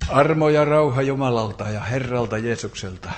Armo ja rauha Jumalalta ja Herralta Jeesukselta.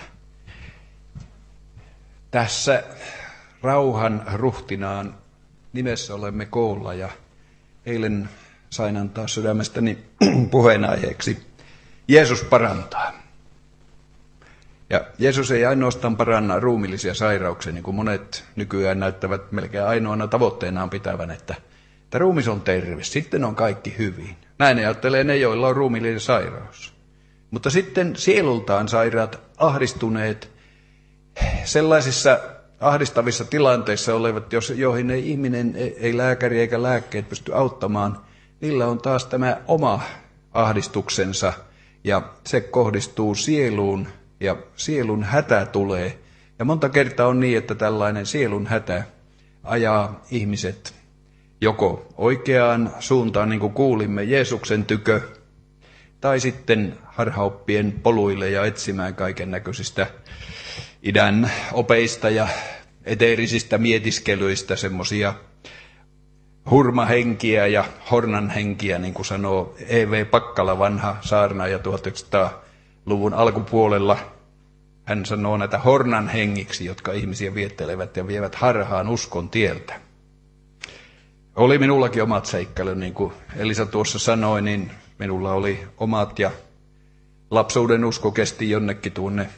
Tässä rauhan ruhtinaan nimessä olemme koolla ja eilen sain antaa sydämestäni puheenaiheeksi Jeesus parantaa. Ja Jeesus ei ainoastaan paranna ruumiillisia sairauksia, niin kuin monet nykyään näyttävät melkein ainoana tavoitteenaan pitävän, että ruumis on terve, sitten on kaikki hyvin. Näin ajattelee ne, joilla on ruumiillinen sairaus. Mutta sitten sielultaan sairaat, ahdistuneet, sellaisissa ahdistavissa tilanteissa olevat, joihin ei ihminen, ei lääkäri eikä lääkkeet pysty auttamaan, niillä on taas tämä oma ahdistuksensa ja se kohdistuu sieluun ja sielun hätä tulee. Ja monta kertaa on niin, että tällainen sielun hätä ajaa ihmiset joko oikeaan suuntaan, niin kuin kuulimme, Jeesuksen tykö, tai sitten harhaoppien poluille ja etsimään kaiken näköisistä idän opeista ja eteerisistä mietiskelyistä semmoisia hurmahenkiä ja hornanhenkiä, niin kuin sanoo E.V. Pakkala, vanha saarnaaja 1900-luvun alkupuolella. Hän sanoo näitä hornanhengiksi, jotka ihmisiä viettelevät ja vievät harhaan uskon tieltä. Oli minullakin omat seikkailut, niin kuin Elisa tuossa sanoi, niin minulla oli omat ja lapsuuden usko kesti jonnekin tuonne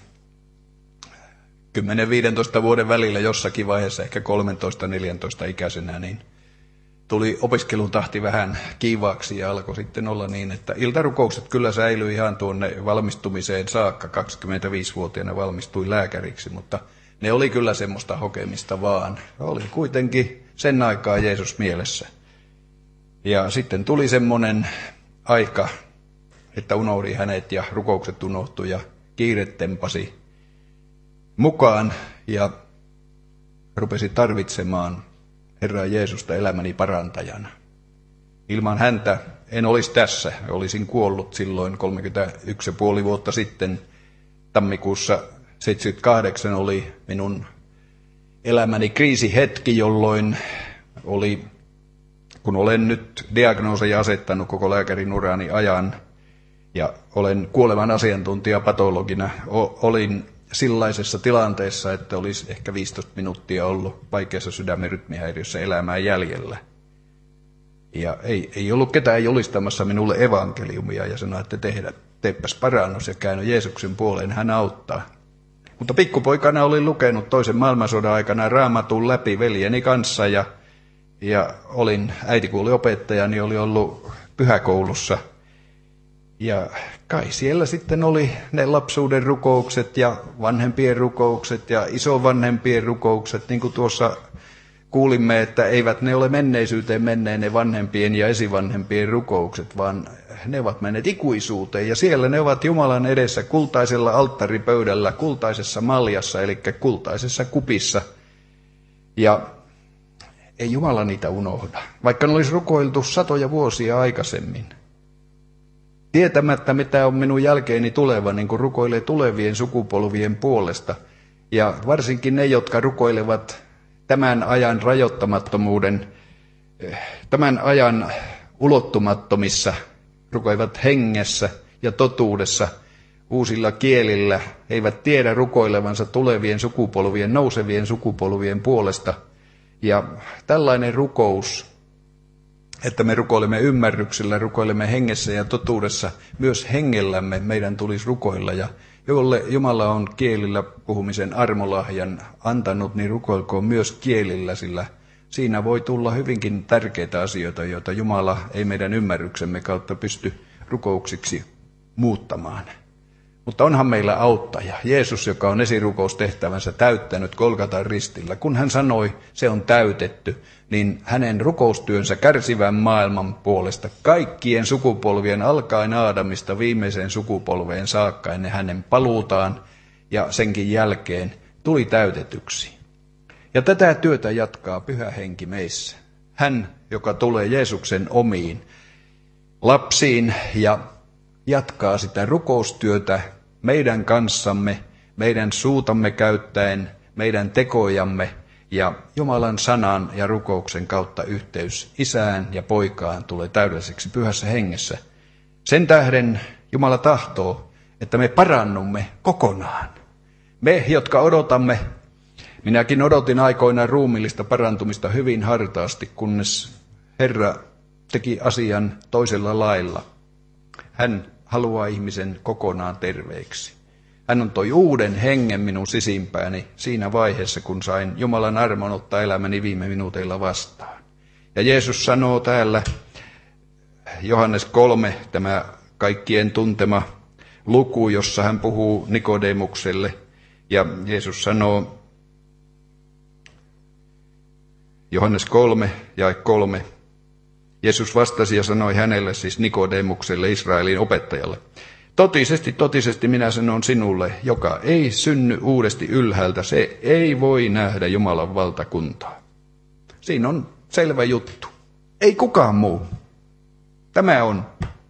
10-15 vuoden välillä jossakin vaiheessa, ehkä 13-14 ikäisenä, niin tuli opiskelun tahti vähän kiivaaksi ja alkoi sitten olla niin, että iltarukoukset kyllä säilyi ihan tuonne valmistumiseen saakka. 25-vuotiaana valmistui lääkäriksi, mutta ne oli kyllä semmoista hokemista vaan. Oli kuitenkin sen aikaa Jeesus mielessä. Ja sitten tuli semmoinen aika, että unohdi hänet ja rukoukset unohtui ja kiire tempasi mukaan ja rupesi tarvitsemaan Herraa Jeesusta elämäni parantajana. Ilman häntä en olisi tässä. Olisin kuollut silloin 31,5 vuotta sitten. Tammikuussa 1978 oli minun elämäni kriisihetki, jolloin oli, kun olen nyt diagnooseja asettanut koko lääkärin urani ajan ja olen kuolevan asiantuntija patologina, olin sellaisessa tilanteessa, että olisi ehkä 15 minuuttia ollut vaikeassa sydämen rytmihäiriössä elämää jäljellä. Ja ei ollut ketään julistamassa minulle evankeliumia ja sanoi, että teepäs parannus ja käänny Jeesuksen puoleen, hän auttaa. Mutta pikkupoikana olin lukenut toisen maailmansodan aikana Raamatun läpi veljeni kanssa ja äiti kuuli opettajani, oli ollut pyhäkoulussa. Ja kai siellä sitten oli ne lapsuuden rukoukset ja vanhempien rukoukset ja isovanhempien rukoukset, niin kuin tuossa kuulimme, että eivät ne ole menneisyyteen menneen ne vanhempien ja esivanhempien rukoukset, vaan ne ovat menneet ikuisuuteen. Ja siellä ne ovat Jumalan edessä kultaisella alttaripöydällä, kultaisessa maljassa, eli kultaisessa kupissa. Ja ei Jumala niitä unohda, vaikka ne olisi rukoiltu satoja vuosia aikaisemmin. Tietämättä, mitä on minun jälkeeni tuleva, niin kuin rukoilee tulevien sukupolvien puolesta. Ja varsinkin ne, jotka rukoilevat tämän ajan rajoittamattomuuden, tämän ajan ulottumattomissa, rukoivat hengessä ja totuudessa, uusilla kielillä, eivät tiedä rukoilevansa tulevien sukupolvien, nousevien sukupolvien puolesta. Ja tällainen rukous, että me rukoilemme ymmärryksellä, rukoilemme hengessä ja totuudessa, myös hengellämme meidän tulisi rukoilla. Ja jolle Jumala on kielillä puhumisen armolahjan antanut, niin rukoilkoon myös kielillä, sillä siinä voi tulla hyvinkin tärkeitä asioita, joita Jumala ei meidän ymmärryksemme kautta pysty rukouksiksi muuttamaan. Mutta onhan meillä auttaja, Jeesus, joka on esirukoustehtävänsä täyttänyt Golgatan ristillä. Kun hän sanoi, se on täytetty, niin hänen rukoustyönsä kärsivän maailman puolesta kaikkien sukupolvien alkaen Aadamista viimeiseen sukupolveen saakka ennen hänen paluutaan ja senkin jälkeen tuli täytetyksi. Ja tätä työtä jatkaa Pyhä Henki meissä. Hän, joka tulee Jeesuksen omiin lapsiin ja jatkaa sitä rukoustyötä meidän kanssamme, meidän suutamme käyttäen, meidän tekojamme ja Jumalan sanan ja rukouksen kautta yhteys Isään ja Poikaan tulee täydelliseksi Pyhässä Hengessä. Sen tähden Jumala tahtoo, että me parannumme kokonaan. Me, jotka odotamme, minäkin odotin aikoinaan ruumiillista parantumista hyvin hartaasti, kunnes Herra teki asian toisella lailla. Hän haluaa ihmisen kokonaan terveeksi. Hän antoi uuden hengen minun sisimpääni siinä vaiheessa, kun sain Jumalan armon ottaa elämäni viime minuuteilla vastaan. Ja Jeesus sanoo täällä, Johannes 3, tämä kaikkien tuntema luku, jossa hän puhuu Nikodemukselle. Ja Jeesus sanoo, Johannes 3, jae 3. Jeesus vastasi ja sanoi hänelle, siis Nikodemukselle, Israelin opettajalle. Totisesti minä sanon sinulle, joka ei synny uudesti ylhäältä, se ei voi nähdä Jumalan valtakuntaa. Siinä on selvä juttu. Ei kukaan muu. Tämä on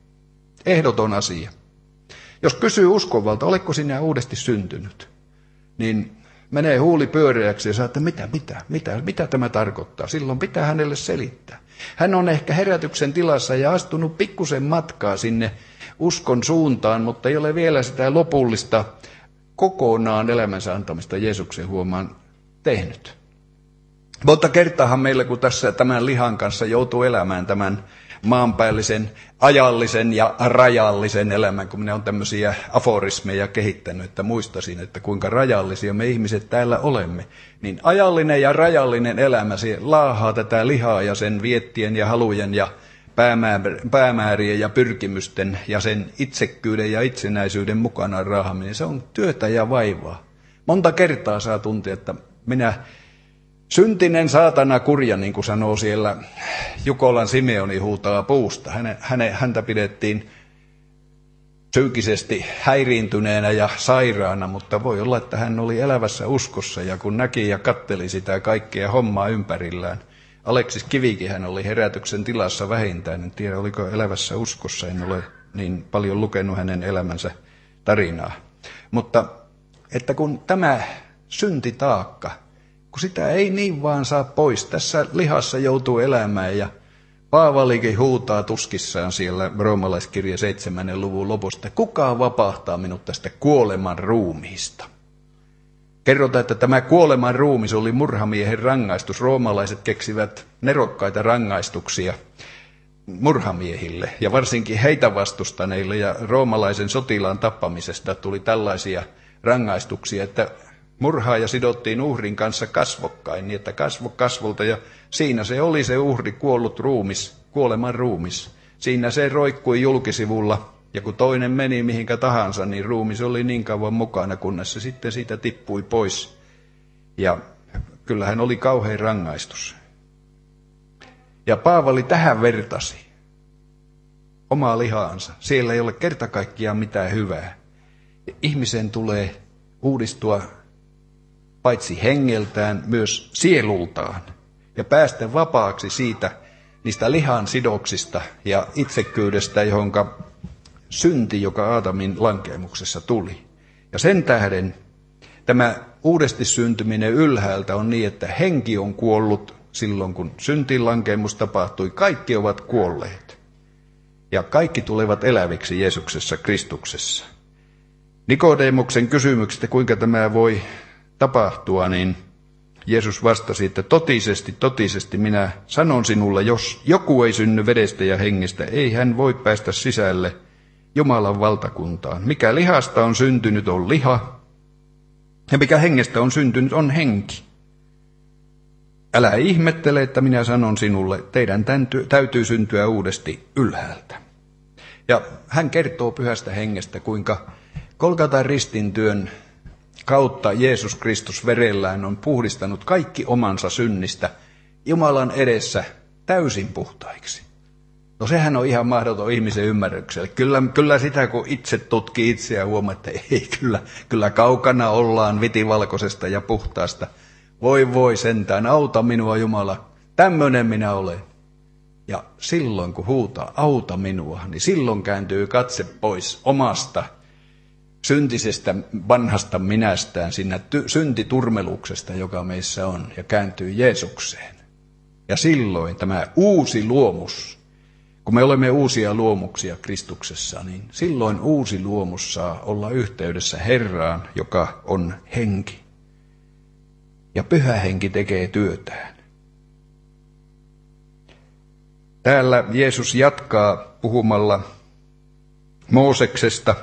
ehdoton asia. Jos kysyy uskovalta, oletko sinä uudesti syntynyt, niin menee huuli pyöreäksi ja sanoo, että mitä tämä tarkoittaa. Silloin pitää hänelle selittää. Hän on ehkä herätyksen tilassa ja astunut pikkusen matkaa sinne uskon suuntaan, mutta ei ole vielä sitä lopullista kokonaan elämänsä antamista Jeesuksen huomaan tehnyt. Monta kertaahan meillä, kun tässä tämän lihan kanssa joutuu elämään tämän maanpäällisen, ajallisen ja rajallisen elämän, kun minä olen tämmöisiä aforismeja kehittänyt, että muistasin, että kuinka rajallisia me ihmiset täällä olemme. Niin ajallinen ja rajallinen elämä, se laahaa tätä lihaa ja sen viettien ja halujen ja päämäärien ja pyrkimysten ja sen itsekkyyden ja itsenäisyyden mukana raahaminen. Se on työtä ja vaivaa. Monta kertaa saa tuntea, että minä syntinen saatana kurja, niin kuin sanoo siellä Jukolan Simeoni huutaa puusta. Häntä pidettiin psyykkisesti häiriintyneenä ja sairaana, mutta voi olla, että hän oli elävässä uskossa ja kun näki ja katteli sitä kaikkea hommaa ympärillään. Aleksis Kivikin hän oli herätyksen tilassa vähintään, en tiedä oliko elävässä uskossa, en ole niin paljon lukenut hänen elämänsä tarinaa. Mutta että kun tämä syntitaakka, kun sitä ei niin vaan saa pois, tässä lihassa joutuu elämään ja Paavalikin huutaa tuskissaan siellä roomalaiskirja 7. luvun lopusta, kuka vapahtaa minut tästä kuoleman ruumiista? Kerrotaan, että tämä kuoleman ruumis oli murhamiehen rangaistus. Roomalaiset keksivät nerokkaita rangaistuksia murhamiehille ja varsinkin heitä vastustaneille ja roomalaisen sotilaan tappamisesta tuli tällaisia rangaistuksia, että murhaaja sidottiin uhrin kanssa kasvokkain, niin että kasvo kasvolta ja siinä se oli se uhri kuollut ruumis, kuoleman ruumis. Siinä se roikkui julkisivulla ja kun toinen meni mihinkä tahansa, niin ruumis oli niin kauan mukana, kunnes se sitten siitä tippui pois. Ja kyllähän oli kauhean rangaistus. Ja Paavali tähän vertasi omaa lihaansa. Siellä ei ole kerta kaikkiaan mitään hyvää. Ihmisen tulee uudistua paitsi hengeltään, myös sielultaan ja päästä vapaaksi siitä niistä lihan sidoksista ja itsekkyydestä, johonka synti, joka Aatamin lankeemuksessa tuli. Ja sen tähden tämä uudesti syntyminen ylhäältä on niin, että henki on kuollut silloin, kun syntiin lankeemus tapahtui. Kaikki ovat kuolleet ja kaikki tulevat eläviksi Jeesuksessa Kristuksessa. Nikodemuksen kysymyksestä, kuinka tämä voi tapahtua, niin Jeesus vastasi, että totisesti minä sanon sinulle, jos joku ei synny vedestä ja hengestä, ei hän voi päästä sisälle Jumalan valtakuntaan. Mikä lihasta on syntynyt on liha, ja mikä hengestä on syntynyt on henki. Älä ihmettele, että minä sanon sinulle, teidän täytyy syntyä uudesti ylhäältä. Ja hän kertoo pyhästä hengestä, kuinka Golgatan ristintyön kautta Jeesus Kristus verellään on puhdistanut kaikki omansa synnistä Jumalan edessä täysin puhtaiksi. No sehän on ihan mahdoton ihmisen ymmärrykselle. Kyllä sitä, kun itse tutkii itseään, huomaa, että ei, kyllä kaukana ollaan vitivalkoisesta ja puhtaasta. Voi sentään, auta minua Jumala, tämmöinen minä olen. Ja silloin kun huutaa, auta minua, niin silloin kääntyy katse pois omasta syntisestä vanhasta minästään, siinä syntiturmeluksesta, joka meissä on, ja kääntyy Jeesukseen. Ja silloin tämä uusi luomus, Kun me olemme uusia luomuksia Kristuksessa, niin silloin uusi luomus saa olla yhteydessä Herraan, joka on henki. Ja Pyhä Henki tekee työtään. Täällä Jeesus jatkaa puhumalla Mooseksesta.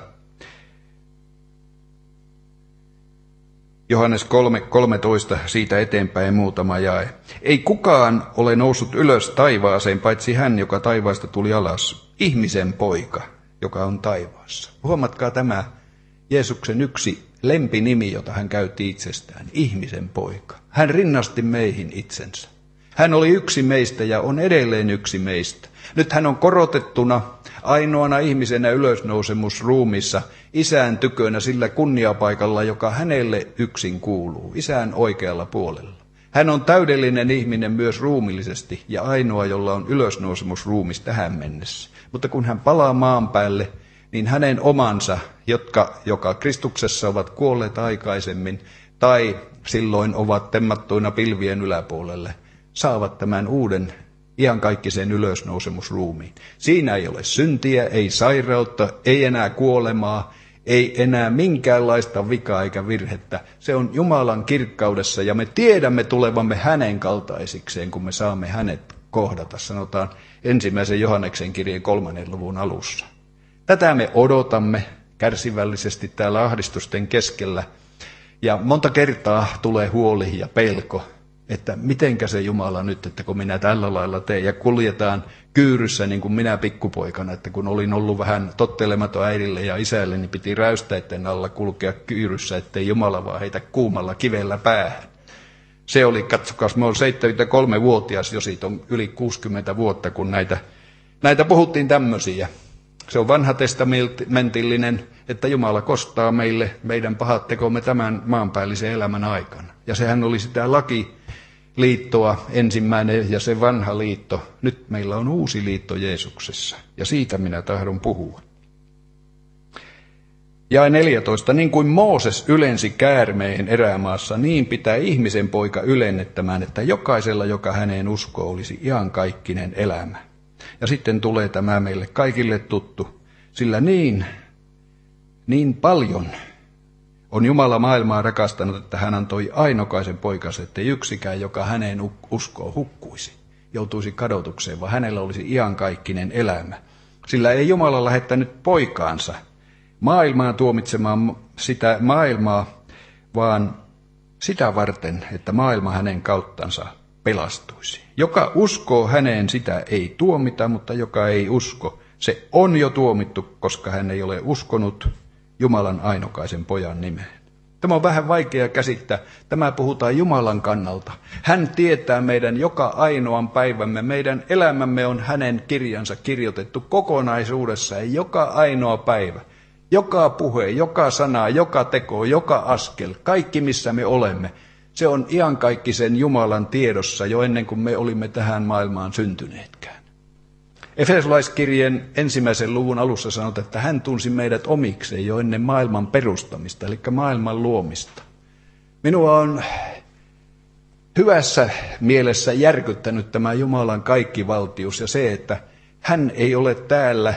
Johannes 3:13, siitä eteenpäin muutama jae. Ei kukaan ole noussut ylös taivaaseen, paitsi hän, joka taivaasta tuli alas, ihmisen poika, joka on taivaassa. Huomatkaa tämä Jeesuksen yksi lempinimi, jota hän käytti itsestään, ihmisen poika. Hän rinnasti meihin itsensä. Hän oli yksi meistä ja on edelleen yksi meistä. Nyt hän on korotettuna ainoana ihmisenä ylösnousemusruumissa Isän tykönä sillä kunniapaikalla, joka hänelle yksin kuuluu, Isän oikealla puolella. Hän on täydellinen ihminen myös ruumillisesti ja ainoa, jolla on ylösnousemusruumis tähän mennessä. Mutta kun hän palaa maan päälle, niin hänen omansa, joka Kristuksessa ovat kuolleet aikaisemmin tai silloin ovat temmattuina pilvien yläpuolelle, saavat tämän uuden iankaikkisen ylösnousemusruumiin. Siinä ei ole syntiä, ei sairautta, ei enää kuolemaa, ei enää minkäänlaista vikaa eikä virhettä. Se on Jumalan kirkkaudessa ja me tiedämme tulevamme hänen kaltaisikseen, kun me saamme hänet kohdata, sanotaan 1. Johanneksen kirjeen 3. luvun alussa. Tätä me odotamme kärsivällisesti täällä ahdistusten keskellä ja monta kertaa tulee huoli ja pelko, että mitenkä se Jumala nyt, että kun minä tällä lailla teen ja kuljetaan kyyryssä niin kuin minä pikkupoikana, että kun olin ollut vähän tottelematon äidille ja isälle, niin piti räystäiden alla kulkea kyyryssä, ettei Jumala vaan heitä kuumalla kivellä päähän. Se oli, katsokaa, mä olen 73-vuotias, jo siitä on yli 60 vuotta, kun näitä puhuttiin tämmöisiä. Se on vanhatestamentillinen, että Jumala kostaa meille meidän pahat tekomme tämän maanpäällisen elämän aikana. Ja sehän oli sitä lakiliittoa ensimmäinen ja se vanha liitto. Nyt meillä on uusi liitto Jeesuksessa ja siitä minä tahdon puhua. Jae 14. Niin kuin Mooses ylensi käärmeen erämaassa, niin pitää ihmisen poika ylennettämään, että jokaisella, joka häneen uskoo, olisi iankaikkinen elämä. Ja sitten tulee tämä meille kaikille tuttu, sillä niin paljon on Jumala maailmaa rakastanut, että hän antoi ainokaisen poikansa, ettei yksikään, joka häneen uskoo, hukkuisi, joutuisi kadotukseen, vaan hänellä olisi iankaikkinen elämä. Sillä ei Jumala lähettänyt poikaansa maailmaan tuomitsemaan sitä maailmaa, vaan sitä varten, että maailma hänen kauttansa pelastuisi. Joka uskoo häneen, sitä ei tuomita, mutta joka ei usko, se on jo tuomittu, koska hän ei ole uskonut Jumalan ainokaisen pojan nimeen. Tämä on vähän vaikea käsittää. Tämä puhutaan Jumalan kannalta. Hän tietää meidän joka ainoan päivämme. Meidän elämämme on hänen kirjansa kirjoitettu kokonaisuudessaan joka ainoa päivä. Joka puhe, joka sana, joka teko, joka askel, kaikki missä me olemme. Se on iankaikkisen Jumalan tiedossa jo ennen kuin me olimme tähän maailmaan syntyneetkään. Efesolaiskirjeen 1. luvun alussa sanotaan, että hän tunsi meidät omikseen jo ennen maailman perustamista, eli maailman luomista. Minua on hyvässä mielessä järkyttänyt tämä Jumalan kaikkivaltius ja se, että hän ei ole täällä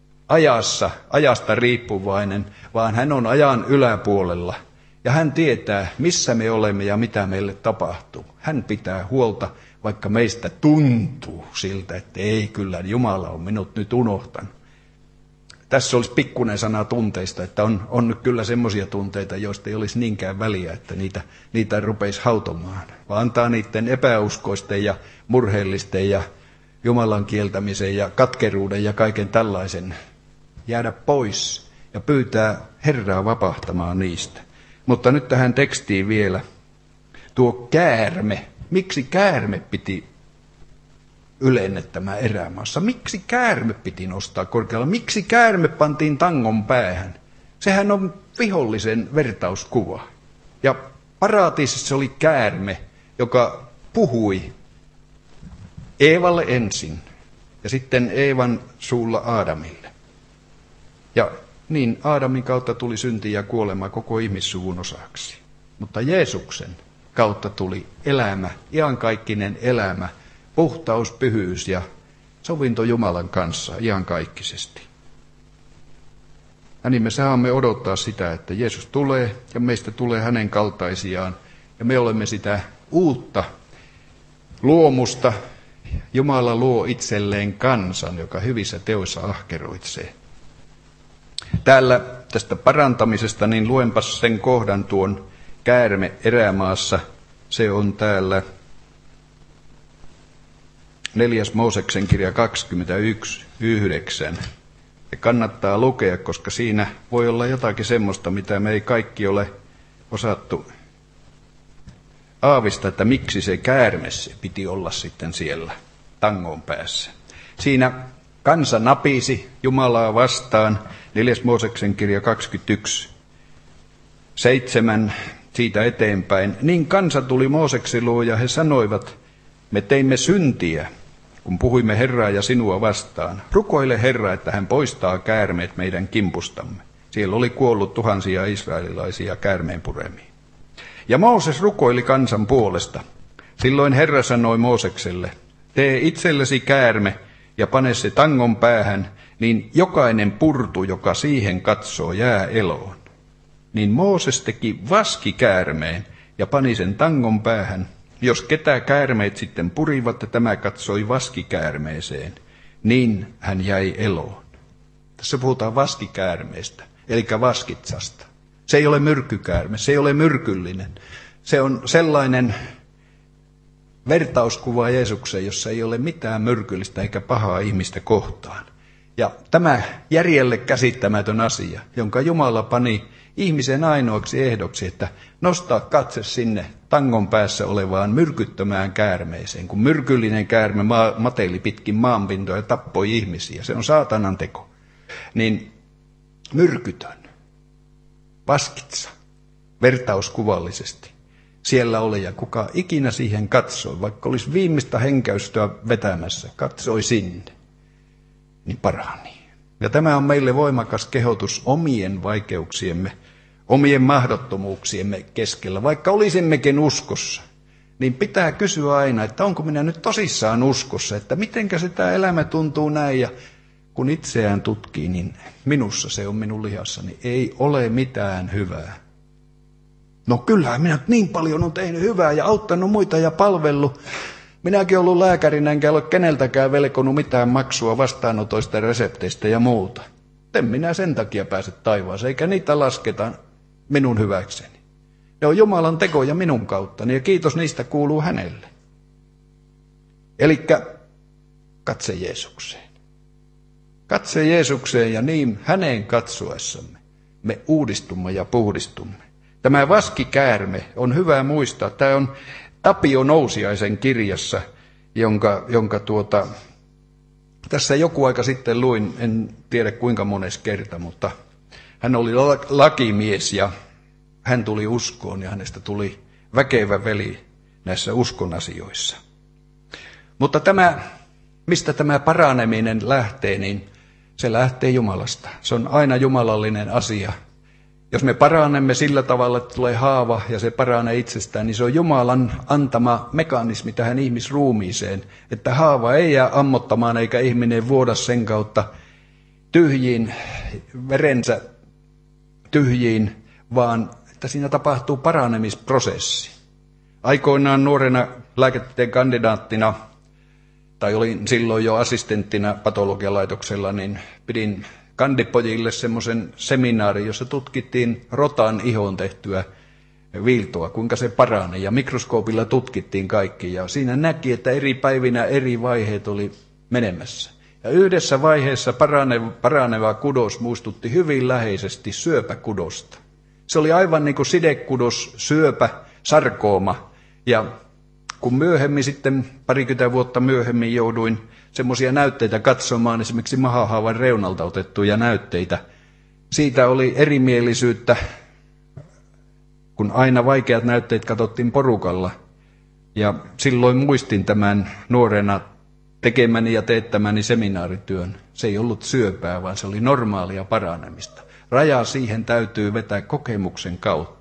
ajasta riippuvainen, vaan hän on ajan yläpuolella. Ja hän tietää, missä me olemme ja mitä meille tapahtuu. Hän pitää huolta, vaikka meistä tuntuu siltä, että ei kyllä, Jumala on minut nyt unohtanut. Tässä olisi pikkuinen sana tunteista, että on kyllä semmoisia tunteita, joista ei olisi niinkään väliä, että niitä rupeisi hautomaan. Vaan antaa niiden epäuskoisten ja murheellisten ja Jumalan kieltämisen ja katkeruuden ja kaiken tällaisen jäädä pois ja pyytää Herraa vapahtamaan niistä. Mutta nyt tähän tekstiin vielä. Tuo käärme. Miksi käärme piti ylennettämään erämaassa? Miksi käärme piti nostaa korkealla? Miksi käärme pantiin tangon päähän? Sehän on vihollisen vertauskuva. Ja paratiisissa oli käärme, joka puhui Eevalle ensin ja sitten Eevan suulla Aadamille. Ja niin Aadamin kautta tuli synti ja kuolema koko ihmissuvun osaksi. Mutta Jeesuksen kautta tuli elämä, iankaikkinen elämä, puhtaus, pyhyys ja sovinto Jumalan kanssa iankaikkisesti. Ja niin me saamme odottaa sitä, että Jeesus tulee ja meistä tulee hänen kaltaisiaan. Ja me olemme sitä uutta luomusta. Jumala luo itselleen kansan, joka hyvissä teoissa ahkeroitsee. Täällä tästä parantamisesta, niin luenpas sen kohdan tuon käärme erämaassa. Se on täällä 4. Mooseksen kirja 21:9. Se kannattaa lukea, koska siinä voi olla jotakin semmoista, mitä me ei kaikki ole osattu aavista, että miksi se käärme piti olla sitten siellä tangon päässä. Siinä kansa napisi Jumalaa vastaan, 4. Mooseksen kirja 21:7, siitä eteenpäin. Niin kansa tuli Mooseksen luo ja he sanoivat, me teimme syntiä, kun puhuimme Herraa ja sinua vastaan. Rukoile Herra, että hän poistaa käärmeet meidän kimpustamme. Siellä oli kuollut tuhansia israelilaisia käärmeen puremiin. Ja Mooses rukoili kansan puolesta. Silloin Herra sanoi Moosekselle, tee itsellesi käärme ja pane se tangon päähän, niin jokainen purtu, joka siihen katsoo, jää eloon. Niin Mooses teki vaskikäärmeen ja pani sen tangon päähän. Jos ketä käärmeet sitten purivat ja tämä katsoi vaskikäärmeeseen, niin hän jäi eloon. Tässä puhutaan vaskikäärmeestä, eli vaskitsasta. Se ei ole myrkkykäärme, se ei ole myrkyllinen. Se on sellainen vertauskuva Jeesukseen, jossa ei ole mitään myrkyllistä eikä pahaa ihmistä kohtaan. Ja tämä järjelle käsittämätön asia, jonka Jumala pani ihmisen ainoaksi ehdoksi, että nostaa katse sinne tangon päässä olevaan myrkyttömään käärmeeseen, kun myrkyllinen käärme mateli pitkin maanpintoja ja tappoi ihmisiä. Se on saatanan teko. Niin myrkytön, vaskitsa, vertauskuvallisesti. Siellä oli ja kuka ikinä siihen katsoi, vaikka olisi viimeistä henkäystöä vetämässä, katsoi sinne, niin parani. Ja tämä on meille voimakas kehotus omien vaikeuksiemme, omien mahdottomuuksiemme keskellä. Vaikka olisimmekin uskossa, niin pitää kysyä aina, että onko minä nyt tosissaan uskossa, että mitenkä se tämä elämä tuntuu näin. Ja kun itseään tutkii, niin minussa se on minun lihassani. Ei ole mitään hyvää. No kyllähän minä niin paljon on tehnyt hyvää ja auttanut muita ja palvellut. Minäkin olen ollut lääkärinä, enkä ole keneltäkään velkonut mitään maksua vastaanotoista, resepteistä ja muuta. En minä sen takia pääse taivaaseen, eikä niitä lasketa minun hyväkseni. Ne on Jumalan tekoja minun kauttani ja kiitos niistä kuuluu hänelle. Elikkä katse Jeesukseen. Katse Jeesukseen ja niin häneen katsoessamme me uudistumme ja puhdistumme. Tämä vaskikäärme on hyvä muistaa. Tämä on Tapio Nousiaisen kirjassa, jonka tässä joku aika sitten luin, en tiedä kuinka mones kerta, mutta hän oli lakimies ja hän tuli uskoon ja hänestä tuli väkevä veli näissä uskon asioissa. Mutta mistä tämä paraneminen lähtee, niin se lähtee Jumalasta. Se on aina jumalallinen asia. Jos me paranemme sillä tavalla, että tulee haava ja se paranee itsestään, niin se on Jumalan antama mekanismi tähän ihmisruumiiseen, että haava ei jää ammottamaan eikä ihminen vuoda sen kautta tyhjiin, verensä tyhjiin, vaan että siinä tapahtuu paranemisprosessi. Aikoinaan nuorena lääketieteen kandidaattina, tai olin silloin jo assistenttina patologialaitoksella, niin pidin kandipojille semmoisen seminaarin, jossa tutkittiin rotan ihoon tehtyä viiltoa, kuinka se parani, ja mikroskoopilla tutkittiin kaikki, ja siinä näki, että eri päivinä eri vaiheet oli menemässä. Ja yhdessä vaiheessa paraneva kudos muistutti hyvin läheisesti syöpäkudosta. Se oli aivan niin kuin sidekudos, syöpä, sarkooma, ja kun myöhemmin sitten, 20 vuotta myöhemmin jouduin semmoisia näytteitä katsomaan, esimerkiksi mahahaavan reunalta otettuja näytteitä. Siitä oli erimielisyyttä, kun aina vaikeat näytteet katsottiin porukalla. Ja silloin muistin tämän nuorena tekemäni ja teettämäni seminaarityön. Se ei ollut syöpää, vaan se oli normaalia paranemista. Raja siihen täytyy vetää kokemuksen kautta.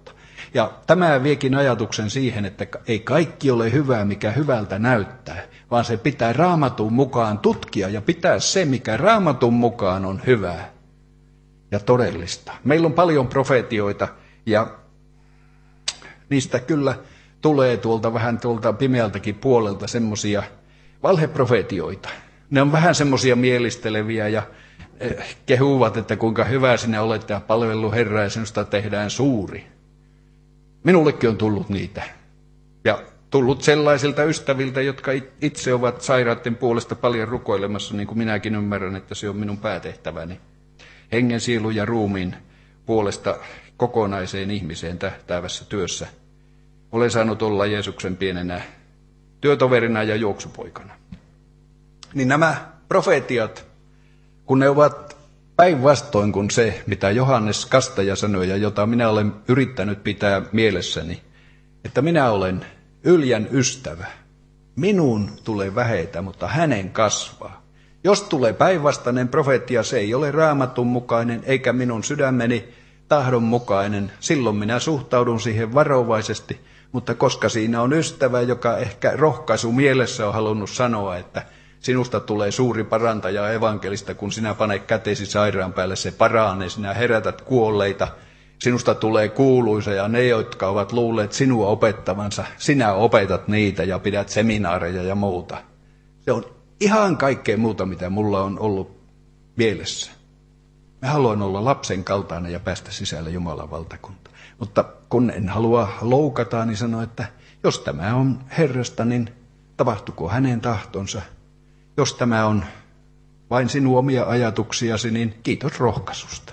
Ja tämä viekin ajatuksen siihen, että ei kaikki ole hyvää, mikä hyvältä näyttää, vaan se pitää Raamatun mukaan tutkia ja pitää se, mikä Raamatun mukaan on hyvää ja todellista. Meillä on paljon profeetioita ja niistä kyllä tulee vähän tuolta pimeältäkin puolelta semmoisia valheprofeetioita. Ne on vähän semmoisia mielisteleviä ja kehuvat, että kuinka hyvä sinä olet ja palvellut Herraa ja sinusta tehdään suuri. Minullekin on tullut niitä. Ja tullut sellaisilta ystäviltä, jotka itse ovat sairaiden puolesta paljon rukoilemassa, niin kuin minäkin ymmärrän, että se on minun päätehtäväni. Hengen, sielun ja ruumiin puolesta kokonaiseen ihmiseen tähtäävässä työssä. Olen saanut olla Jeesuksen pienenä työtoverina ja juoksupoikana. Niin nämä profeetiat, kun ne ovat päinvastoin kuin se, mitä Johannes Kastaja sanoi ja jota minä olen yrittänyt pitää mielessäni, että minä olen Yljän ystävä. Minun tulee vähetä, mutta hänen kasvaa. Jos tulee päinvastainen profeetia, se ei ole Raamatun mukainen eikä minun sydämeni tahdon mukainen. Silloin minä suhtaudun siihen varovaisesti, mutta koska siinä on ystävä, joka ehkä rohkaisu mielessä on halunnut sanoa, että sinusta tulee suuri parantaja evankelista, kun sinä panet kätesi sairaan päälle, se paranee, sinä herätät kuolleita, sinusta tulee kuuluisa ja ne, jotka ovat luulleet sinua opettavansa, sinä opetat niitä ja pidät seminaareja ja muuta. Se on ihan kaikkea muuta, mitä mulla on ollut mielessä. Mä haluan olla lapsen kaltainen ja päästä sisälle Jumalan valtakuntaan. Mutta kun en halua loukata, niin sano, että jos tämä on Herrasta, niin tapahtuko hänen tahtonsa. Jos tämä on vain sinun omia ajatuksiasi, niin kiitos rohkaisusta.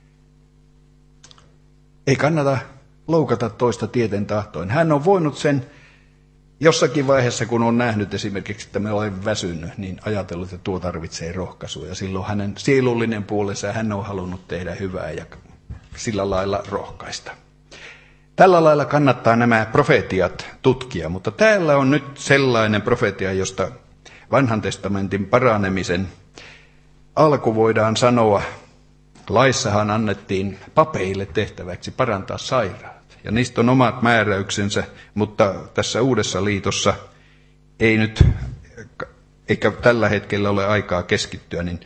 Ei kannata loukata toista tieten tahtoin. Hän on voinut sen jossakin vaiheessa, kun on nähnyt esimerkiksi, että me olen väsynyt, niin ajatellut, että tuo tarvitsee rohkaisua. Ja silloin hänen sielullinen puolensa hän on halunnut tehdä hyvää ja sillä lailla rohkaista. Tällä lailla kannattaa nämä profeetiat tutkia, mutta täällä on nyt sellainen profeetia, josta Vanhan testamentin paranemisen alku voidaan sanoa. Laissahan annettiin papeille tehtäväksi parantaa sairaat. Ja niistä on omat määräyksensä, mutta tässä Uudessa liitossa ei nyt, eikä tällä hetkellä ole aikaa keskittyä, niin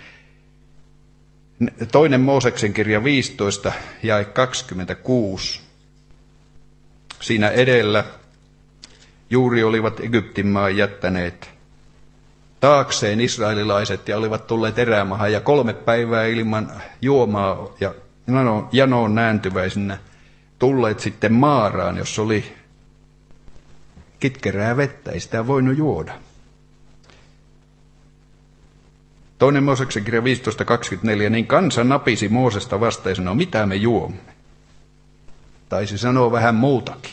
2. Mooseksen kirja 15 jae 26. Siinä edellä juuri olivat Egyptin maan jättäneet taakseen israelilaiset ja olivat tulleet erämaahan ja 3 päivää ilman juomaa ja janoon nääntyväisinä tulleet sitten Maaraan, jos oli kitkerää vettä, ei sitä voinut juoda. 2. Mooseksen kirja 15.24, niin kansa napisi Moosesta vastaan ja sanoi, mitä me juomme? Taisi sanoa vähän muutakin.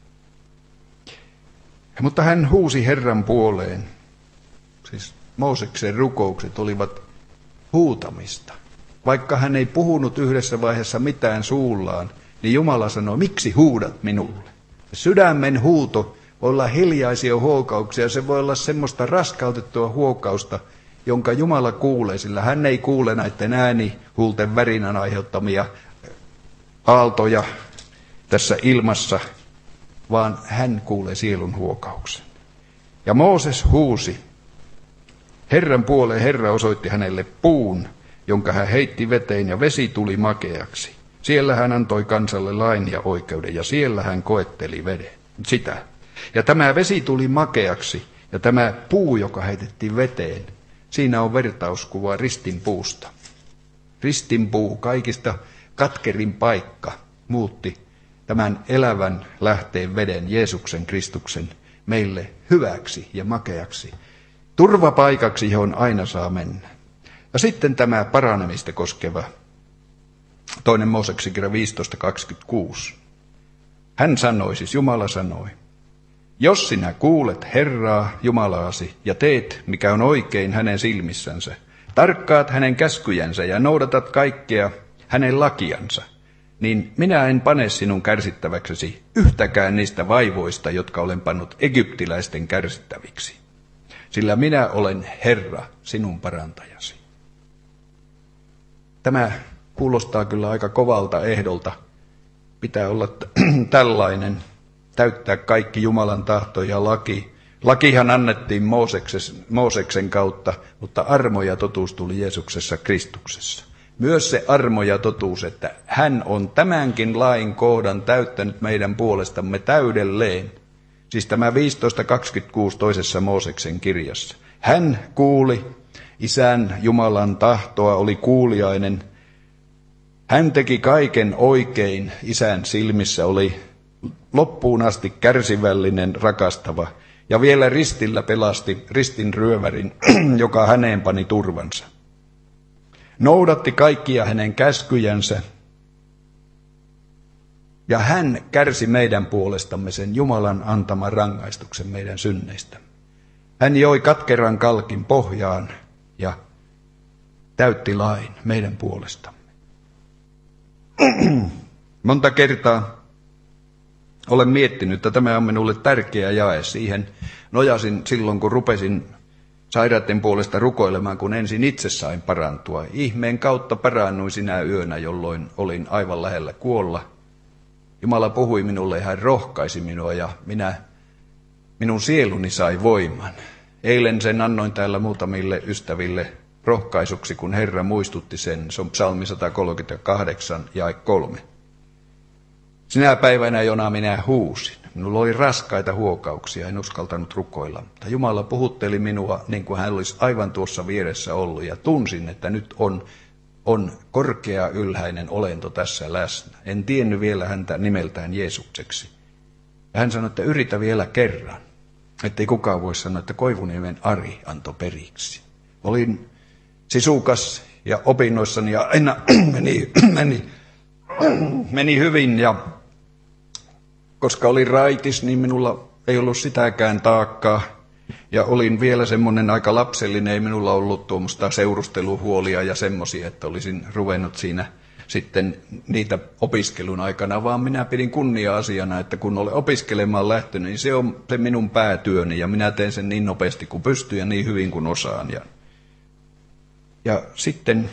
Mutta hän huusi Herran puoleen. Siis Mooseksen rukoukset olivat huutamista. Vaikka hän ei puhunut yhdessä vaiheessa mitään suullaan, niin Jumala sanoi, miksi huudat minulle? Sydämen huuto voi olla hiljaisia huokauksia, se voi olla semmoista raskautettua huokausta, jonka Jumala kuulee, sillä hän ei kuule näiden äänihuulten värinän aiheuttamia aaltoja tässä ilmassa, vaan hän kuulee sielun huokauksen. Ja Mooses huusi Herran puoleen, Herra osoitti hänelle puun, jonka hän heitti veteen ja vesi tuli makeaksi. Siellä hän antoi kansalle lain ja oikeuden ja siellä hän koetteli veden. Sitä. Ja tämä vesi tuli makeaksi ja tämä puu, joka heitettiin veteen, siinä on vertauskuva ristinpuusta. Ristinpuu, kaikista katkerin paikka, muutti tämän elävän lähteen veden, Jeesuksen Kristuksen, meille hyväksi ja makeaksi. Turvapaikaksi, johon aina saa mennä. Ja sitten tämä paranemista koskeva 2. Mooseksen kirja 15.26. Hän sanoi, siis Jumala sanoi, jos sinä kuulet Herraa Jumalaasi ja teet, mikä on oikein hänen silmissänsä, tarkkaat hänen käskyjänsä ja noudatat kaikkea hänen lakiansa, niin minä en pane sinun kärsittäväksesi yhtäkään niistä vaivoista, jotka olen pannut egyptiläisten kärsittäviksi. Sillä minä olen Herra, sinun parantajasi. Tämä kuulostaa kyllä aika kovalta ehdolta pitää olla tällainen, täyttää kaikki Jumalan tahto ja laki. Lakihan annettiin Mooseksen kautta, mutta armo ja totuus tuli Jeesuksessa Kristuksessa. Myös se armo ja totuus, että hän on tämänkin lain kohdan täyttänyt meidän puolestamme täydelleen. Siis tämä 15.26 toisessa Mooseksen kirjassa. Hän kuuli Isän Jumalan tahtoa, oli kuuliainen. Hän teki kaiken oikein Isän silmissä, oli loppuun asti kärsivällinen, rakastava. Ja vielä ristillä pelasti ristin ryövärin, joka häneen pani turvansa. Noudatti kaikkia hänen käskyjänsä. Ja hän kärsi meidän puolestamme sen Jumalan antaman rangaistuksen meidän synneistä. Hän joi katkeran kalkin pohjaan ja täytti lain meidän puolestamme. Monta kertaa olen miettinyt, että tämä on minulle tärkeä jae. Siihen nojasin silloin, kun rupesin sairaiden puolesta rukoilemaan, kun ensin itse sain parantua. Ihmeen kautta parannuin sinä yönä, jolloin olin aivan lähellä kuolla. Jumala puhui minulle ja hän rohkaisi minua ja minun sieluni sai voiman. Eilen sen annoin täällä muutamille ystäville rohkaisuksi, kun Herra muistutti sen. Se on psalmi 138 jae 3. Sinä päivänä, jona minä huusin. Minulla oli raskaita huokauksia, en uskaltanut rukoilla. Mutta Jumala puhutteli minua niin kuin hän olisi aivan tuossa vieressä ollut. Ja tunsin, että nyt on korkea ylhäinen olento tässä läsnä. En tiennyt vielä häntä nimeltään Jeesukseksi. Ja hän sanoi, että yritä vielä kerran. Ettei kukaan voi sanoa, että Koivuniemen Ari antoi periksi. Olin sisukas ja opinnoissani ja aina meni hyvin ja koska olin raitis, niin minulla ei ollut sitäkään taakkaa. Ja olin vielä semmoinen aika lapsellinen, ei minulla ollut tuommoista seurusteluhuolia ja semmoisia, että olisin ruvennut siinä sitten niitä opiskelun aikana, vaan minä pidin kunnia-asiana, että kun olen opiskelemaan lähtenyt, niin se on se minun päätyöni ja minä teen sen niin nopeasti kuin pystyn ja niin hyvin kuin osaan. Ja sitten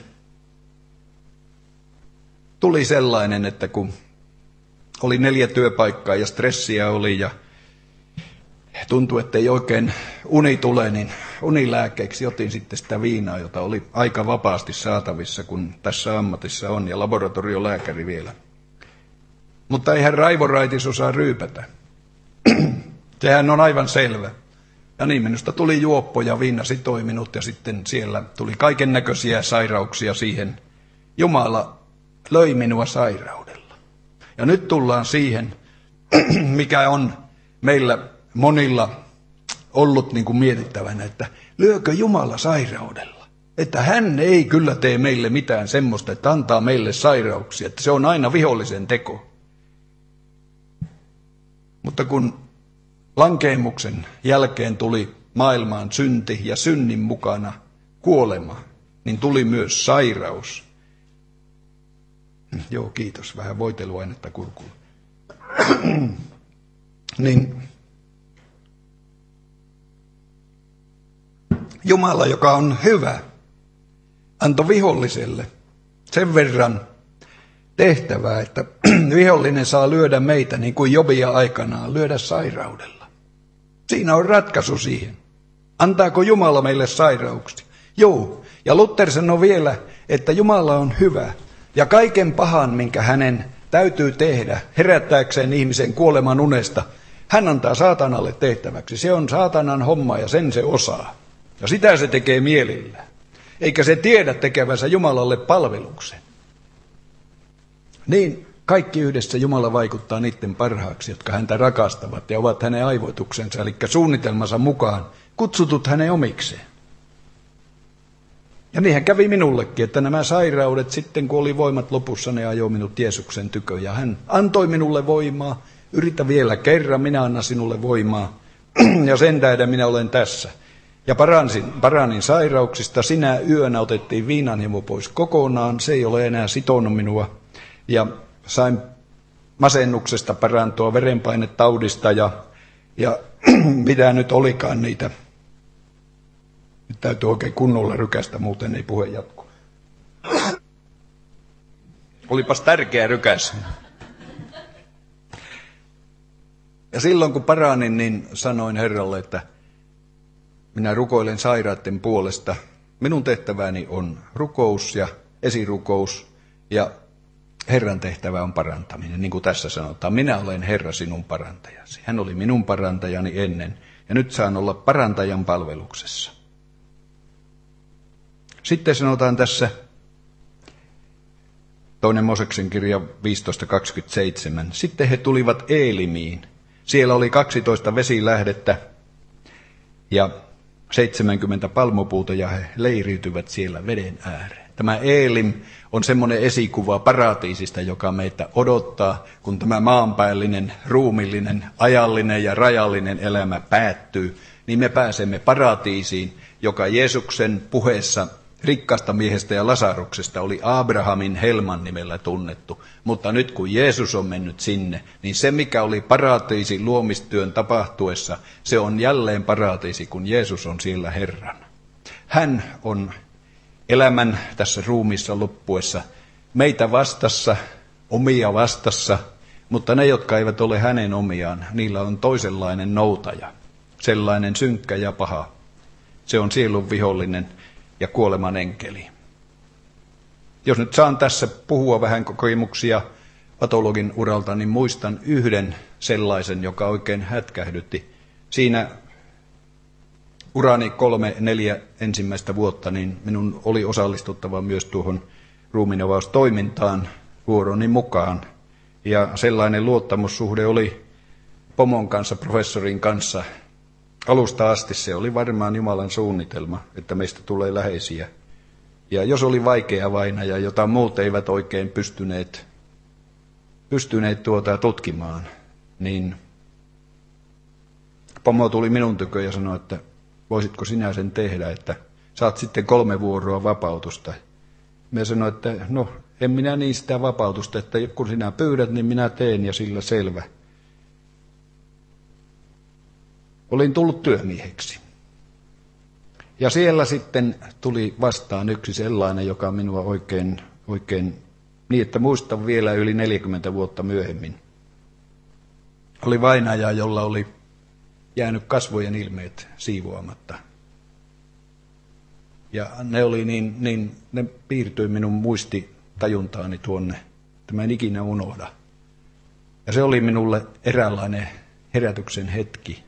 tuli sellainen, että kun oli 4 työpaikkaa ja stressiä oli ja tuntui, että ei oikein uni tule, niin unilääkkeeksi otin sitten sitä viinaa, jota oli aika vapaasti saatavissa, kun tässä ammatissa on, ja laboratoriolääkäri vielä. Mutta eihän Raivo Raitis osaa ryypätä. Sehän on aivan selvä. Ja niin minusta tuli juoppo ja viina sitoi minut ja sitten siellä tuli kaiken näköisiä sairauksia siihen. Jumala löi minua sairaudella. Ja nyt tullaan siihen, mikä on meillä monilla ollut niin kuin mietittävänä, että lyökö Jumala sairaudella? Että hän ei kyllä tee meille mitään semmoista, että antaa meille sairauksia, että se on aina vihollisen teko. Mutta kun lankeemuksen jälkeen tuli maailmaan synti ja synnin mukana kuolema, niin tuli myös sairaus. Joo, kiitos. Vähän voiteluainetta kurkuun. Niin Jumala, joka on hyvä, antoi viholliselle sen verran tehtävää, että vihollinen saa lyödä meitä niin kuin Jobia aikanaan lyödä sairaudella. Siinä on ratkaisu siihen. Antaako Jumala meille sairauksia? Joo. Ja Luther sanoi vielä, että Jumala on hyvä ja kaiken pahan, minkä hänen täytyy tehdä herättääkseen ihmisen kuoleman unesta, hän antaa saatanalle tehtäväksi. Se on saatanan homma ja sen se osaa. Ja sitä se tekee mielillään. Eikä se tiedä tekevänsä Jumalalle palveluksen. Niin kaikki yhdessä Jumala vaikuttaa niiden parhaaksi, jotka häntä rakastavat ja ovat hänen aivoituksensa, eli suunnitelmansa mukaan kutsutut hänen omikseen. Ja niinhän kävi minullekin, että nämä sairaudet sitten, kun oli voimat lopussa, ne ajoi minut Jeesuksen tykö. Ja hän antoi minulle voimaa, yritä vielä kerran, minä annan sinulle voimaa. Ja sen tähden minä olen tässä. Ja paranin sairauksista, sinä yönä otettiin viinanhimo pois kokonaan, se ei ole enää sitonut minua. Ja sain masennuksesta parantua, verenpainetaudista ja mitä nyt olikaan niitä. Nyt täytyy oikein kunnolla rykästä, muuten ei puhe jatku. Olipas tärkeä rykäs. Ja silloin kun paranin, niin sanoin Herralle, että minä rukoilen sairaiden puolesta. Minun tehtäväni on rukous ja esirukous ja Herran tehtävä on parantaminen, niin kuin tässä sanotaan. Minä olen Herra sinun parantajasi. Hän oli minun parantajani ennen ja nyt saan olla parantajan palveluksessa. Sitten sanotaan tässä 2. Mooseksen kirja 15.27. Sitten he tulivat Eelimiin. Siellä oli 12 vesilähdettä ja 70 palmupuuta ja he leiriytyvät siellä veden ääreen. Tämä Eelim on semmoinen esikuva paratiisista, joka meitä odottaa, kun tämä maanpäällinen, ruumillinen, ajallinen ja rajallinen elämä päättyy, niin me pääsemme paratiisiin, joka Jeesuksen puheessa rikkaasta miehestä ja Lasaruksesta oli Abrahamin helman nimellä tunnettu. Mutta nyt kun Jeesus on mennyt sinne, niin se mikä oli paratiisi luomistyön tapahtuessa, se on jälleen paratiisi, kun Jeesus on siellä Herrana. Hän on elämän tässä ruumiissa loppuessa meitä vastassa, omia vastassa, mutta ne, jotka eivät ole hänen omiaan, niillä on toisenlainen noutaja, sellainen synkkä ja paha. Se on sielun vihollinen ja kuoleman enkeli. Jos nyt saan tässä puhua vähän kokemuksia patologin uralta, niin muistan yhden sellaisen, joka oikein hätkähdytti. Siinä urani 3-4 ensimmäistä vuotta, niin minun oli osallistuttava myös tuohon ruumiinavaustoimintaan vuoroni mukaan. Ja sellainen luottamussuhde oli pomon kanssa, professorin kanssa. Alusta asti se oli varmaan Jumalan suunnitelma, että meistä tulee läheisiä. Ja jos oli vaikea vainaja, jota muut eivät oikein pystyneet tutkimaan, niin pomo tuli minun tykö ja sanoi, että voisitko sinä sen tehdä, että saat sitten 3 vuoroa vapautusta. Mä sanoin, että no en minä niin sitä vapautusta, että kun sinä pyydät, niin minä teen ja sillä selvä. Olin tullut työmieheksi. Ja siellä sitten tuli vastaan yksi sellainen, joka minua oikein niin, että muistan vielä yli 40 vuotta myöhemmin. Oli vainaja, jolla oli jäänyt kasvojen ilmeet siivoamatta. Ja ne oli ne piirtyi minun muistitajuntaani tuonne, että mä en ikinä unohda. Ja se oli minulle eräänlainen herätyksen hetki.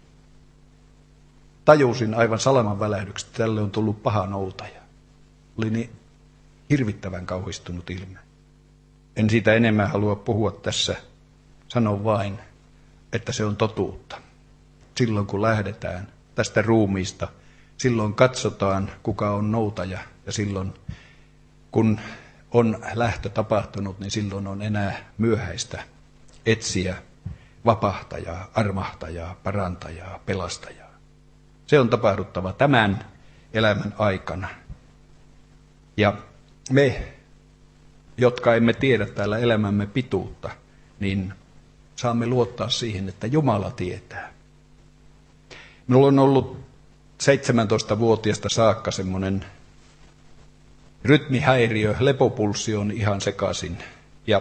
Tajusin aivan salaman välähdyksestä, että tälle on tullut paha noutaja. Oli niin hirvittävän kauhistunut ilme. En siitä enemmän halua puhua tässä. Sanon vain, että se on totuutta. Silloin kun lähdetään tästä ruumiista, silloin katsotaan kuka on noutaja. Ja silloin kun on lähtö tapahtunut, niin silloin on enää myöhäistä etsiä vapahtajaa, armahtajaa, parantajaa, pelastajaa. Se on tapahduttava tämän elämän aikana. Ja me, jotka emme tiedä täällä elämämme pituutta, niin saamme luottaa siihen, että Jumala tietää. Minulla on ollut 17-vuotiaasta saakka semmoinen rytmihäiriö, lepopulssi on ihan sekaisin. Ja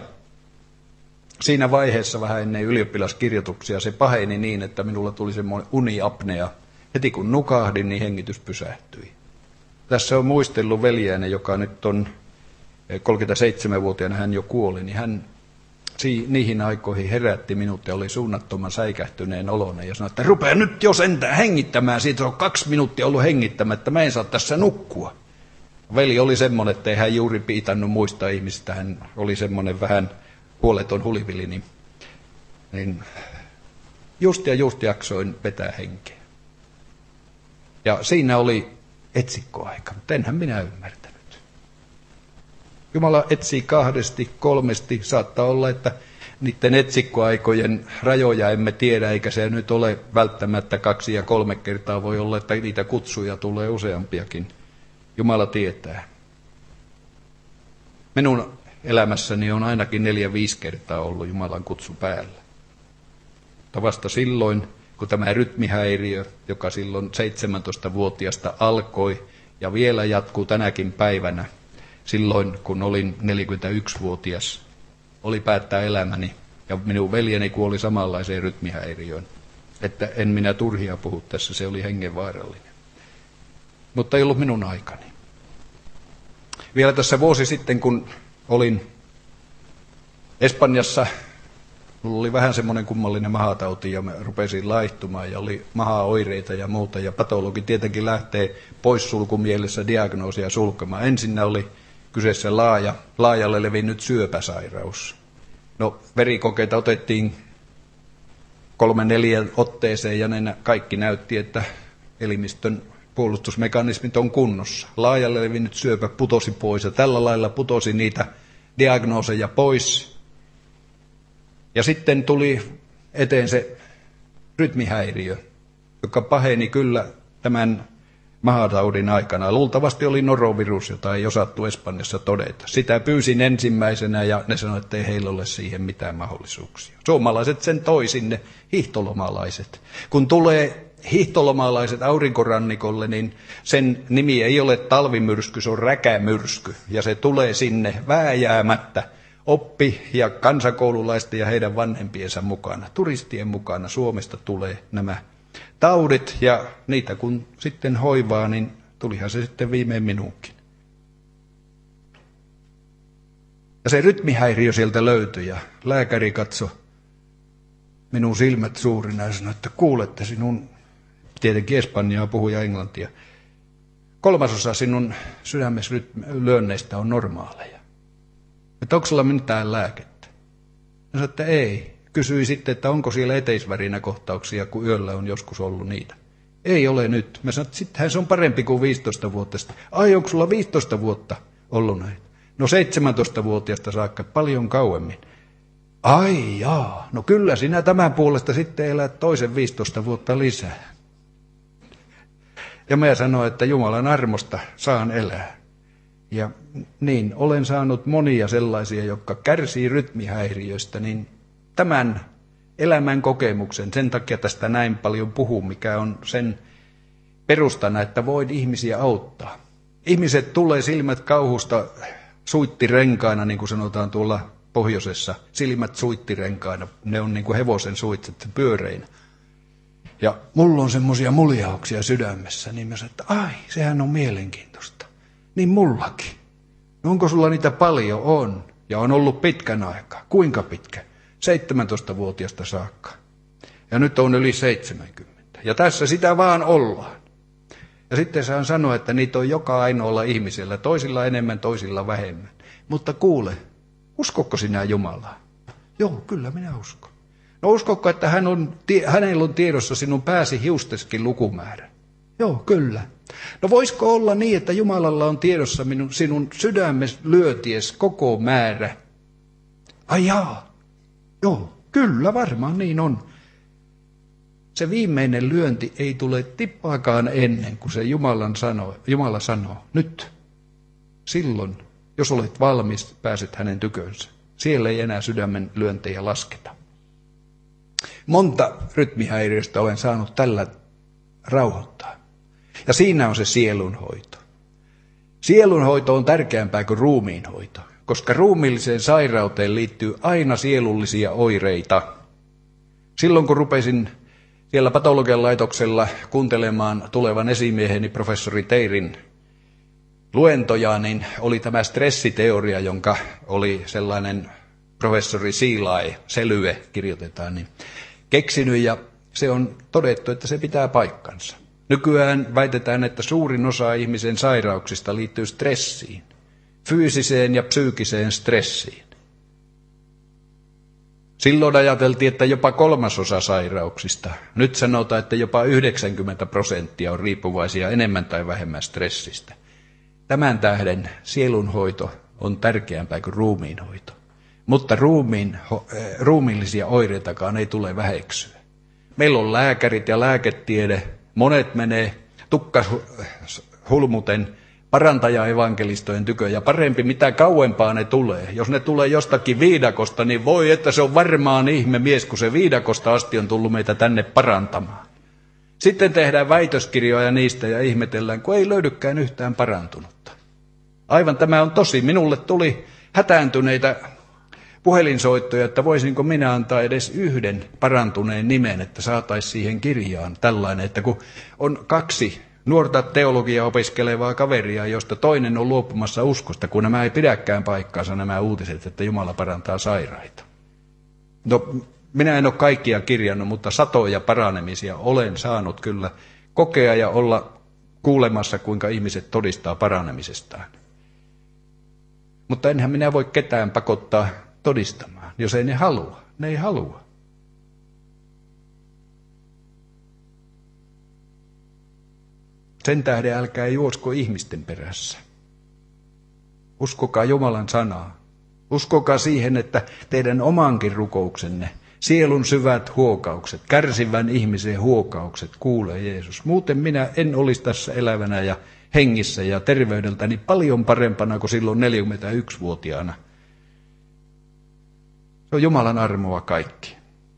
siinä vaiheessa vähän ennen ylioppilaskirjoituksia se paheni niin, että minulla tuli semmoinen uniapnea. Heti kun nukahdin, niin hengitys pysähtyi. Tässä on muistellut veljääni, joka nyt on 37-vuotiaana, hän jo kuoli, niin hän niihin aikoihin herätti minut ja oli suunnattoman säikähtyneen oloinen ja sanoi, että rupea nyt jo sentään hengittämään, siitä on 2 minuuttia ollut hengittämättä, mä en saa tässä nukkua. Veli oli semmoinen, että ei hän juuri piitannut muista ihmistä, hän oli semmoinen vähän huoleton hulivili, niin just jaksoin vetää henkeä. Ja siinä oli etsikkoaika, mutta enhän minä ymmärtänyt. Jumala etsii 2, 3, saattaa olla, että niiden etsikkoaikojen rajoja emme tiedä, eikä se nyt ole välttämättä 2 ja 3 kertaa, voi olla, että niitä kutsuja tulee useampiakin. Jumala tietää. Minun elämässäni on ainakin 4-5 kertaa ollut Jumalan kutsu päällä. Mutta vasta silloin, kun tämä rytmihäiriö, joka silloin 17-vuotiaasta alkoi ja vielä jatkuu tänäkin päivänä, silloin kun olin 41-vuotias, oli päättää elämäni ja minun veljeni kuoli samanlaiseen rytmihäiriöön. että en minä turhia puhu tässä, se oli hengenvaarallinen. Mutta ei ollut minun aikani. Vielä tässä vuosi sitten, kun olin Espanjassa, minulla oli vähän semmoinen kummallinen mahatauti ja mä rupesin laihtumaan ja oli mahaoireita ja muuta. Ja patologi tietenkin lähtee poissulkumielessä diagnoosia sulkemaan. Ensinnä oli kyseessä laajalle levinnyt syöpäsairaus. No, verikokeita otettiin 3-4 otteeseen ja ne kaikki näytti, että elimistön puolustusmekanismit on kunnossa. Laajalle levinnyt syöpä putosi pois ja tällä lailla putosi niitä diagnooseja pois. Ja sitten tuli eteen se rytmihäiriö, joka paheni kyllä tämän mahataudin aikana. Luultavasti oli norovirus, jota ei osattu Espanjassa todeta. Sitä pyysin ensimmäisenä ja ne sanoivat, että ei heillä ole siihen mitään mahdollisuuksia. Suomalaiset sen toi sinne, hiihtolomalaiset. Kun tulee hiihtolomalaiset aurinkorannikolle, niin sen nimi ei ole talvimyrsky, se on räkämyrsky. Ja se tulee sinne vääjäämättä oppi- ja kansakoululaisten ja heidän vanhempiensa mukana. Turistien mukana Suomesta tulee nämä taudit ja niitä kun sitten hoivaa, niin tulihan se sitten viimein minuunkin. Ja se rytmihäiriö sieltä löytyi ja lääkäri katsoi minun silmät suurina ja sanoi, että kuulette sinun, tietenkin espanjaa puhuja englantia, 3/3 sinun sydämesi lyönneistä on normaaleja. Että onko sulla mitään lääkettä? Ja sanoi, että ei. Kysyi sitten, että onko siellä eteisvärinäkohtauksia, kun yöllä on joskus ollut niitä. Ei ole nyt. Mä sanoin, että sittenhän se on parempi kuin 15 vuotta sitten. Ai, onko sulla 15 vuotta ollut näitä? No 17-vuotiaasta saakka, paljon kauemmin. Ai jaa, no kyllä sinä tämän puolesta sitten elät toisen 15 vuotta lisää. Ja mä sanoin, että Jumalan armosta saan elää. Ja niin, olen saanut monia sellaisia, jotka kärsii rytmihäiriöistä, niin tämän elämän kokemuksen, sen takia tästä näin paljon puhun, mikä on sen perustana, että voin ihmisiä auttaa. Ihmiset tulee silmät kauhusta suittirenkaina, niin kuin sanotaan tuolla pohjoisessa, silmät suittirenkaina, ne on niin kuin hevosen suitset pyöreinä. Ja mulla on semmoisia muljauksia sydämessä, niin mä sanoin, että ai, sehän on mielenkiintoista. Niin mullakin. No onko sulla niitä paljon? On. Ja on ollut pitkän aikaa. Kuinka pitkä? 17-vuotiaasta saakka. Ja nyt on yli 70. Ja tässä sitä vaan ollaan. Ja sitten saan sanoa, että niitä on joka ainoalla ihmisellä. Toisilla enemmän, toisilla vähemmän. Mutta kuule, uskotko sinä Jumalaa? Joo, kyllä minä uskon. No uskotko, että hänellä on tiedossa sinun pääsi hiusteskin lukumäärä? Joo, kyllä. No voisiko olla niin, että Jumalalla on tiedossa sinun sydämes lyöties koko määrä? Ai jaa. Joo, kyllä varmaan niin on. Se viimeinen lyönti ei tule tippaakaan ennen kuin se Jumala sanoo, nyt, silloin, jos olet valmis, pääset hänen tykönsä. Siellä ei enää sydämen lyöntejä lasketa. Monta rytmihäiriöstä olen saanut tällä rauhoittaa. Ja siinä on se sielunhoito. Sielunhoito on tärkeämpää kuin ruumiinhoito, koska ruumiilliseen sairauteen liittyy aina sielullisia oireita. Silloin kun rupesin siellä patologian laitoksella kuuntelemaan tulevan esimieheni professori Teirin luentoja, niin oli tämä stressiteoria, jonka oli sellainen professori Selye kirjoitetaan, niin keksinyt ja se on todettu, että se pitää paikkansa. Nykyään väitetään, että suurin osa ihmisen sairauksista liittyy stressiin, fyysiseen ja psyykiseen stressiin. Silloin ajateltiin, että jopa 1/3 sairauksista. Nyt sanotaan, että jopa 90% on riippuvaisia enemmän tai vähemmän stressistä. Tämän tähden sielunhoito on tärkeämpää kuin ruumiinhoito. Mutta ruumiillisia oireitakaan ei tule väheksyä. Meillä on lääkärit ja lääketiede. Monet menee tukkashulmuten parantaja-evankelistojen tykö. Ja parempi mitä kauempaa ne tulee. Jos ne tulee jostakin viidakosta, niin voi, että se on varmaan ihme mies, kun se viidakosta asti on tullut meitä tänne parantamaan. Sitten tehdään väitöskirjoja niistä ja ihmetellään, kun ei löydykään yhtään parantunutta. Aivan tämä on tosi. Minulle tuli hätääntyneitä puhelinsoittoja, että voisinko minä antaa edes yhden parantuneen nimen, että saataisiin siihen kirjaan tällainen, että kun on 2 nuorta teologiaa opiskelevaa kaveria, josta toinen on luopumassa uskosta, kun nämä ei pidäkään paikkaansa nämä uutiset, että Jumala parantaa sairaita. No, minä en ole kaikkia kirjannut, mutta satoja paranemisia olen saanut kyllä kokea ja olla kuulemassa, kuinka ihmiset todistaa paranemisestaan. Mutta enhän minä voi ketään pakottaa todistamaan, jos ei ne halua. Ne ei halua. Sen tähden älkää juosko ihmisten perässä. Uskokaa Jumalan sanaa. Uskokaa siihen, että teidän omankin rukouksenne, sielun syvät huokaukset, kärsivän ihmisen huokaukset kuulee Jeesus. Muuten minä en olisi tässä elävänä ja hengissä ja terveydeltäni paljon parempana kuin silloin 41-vuotiaana. Se on Jumalan armoa kaikki.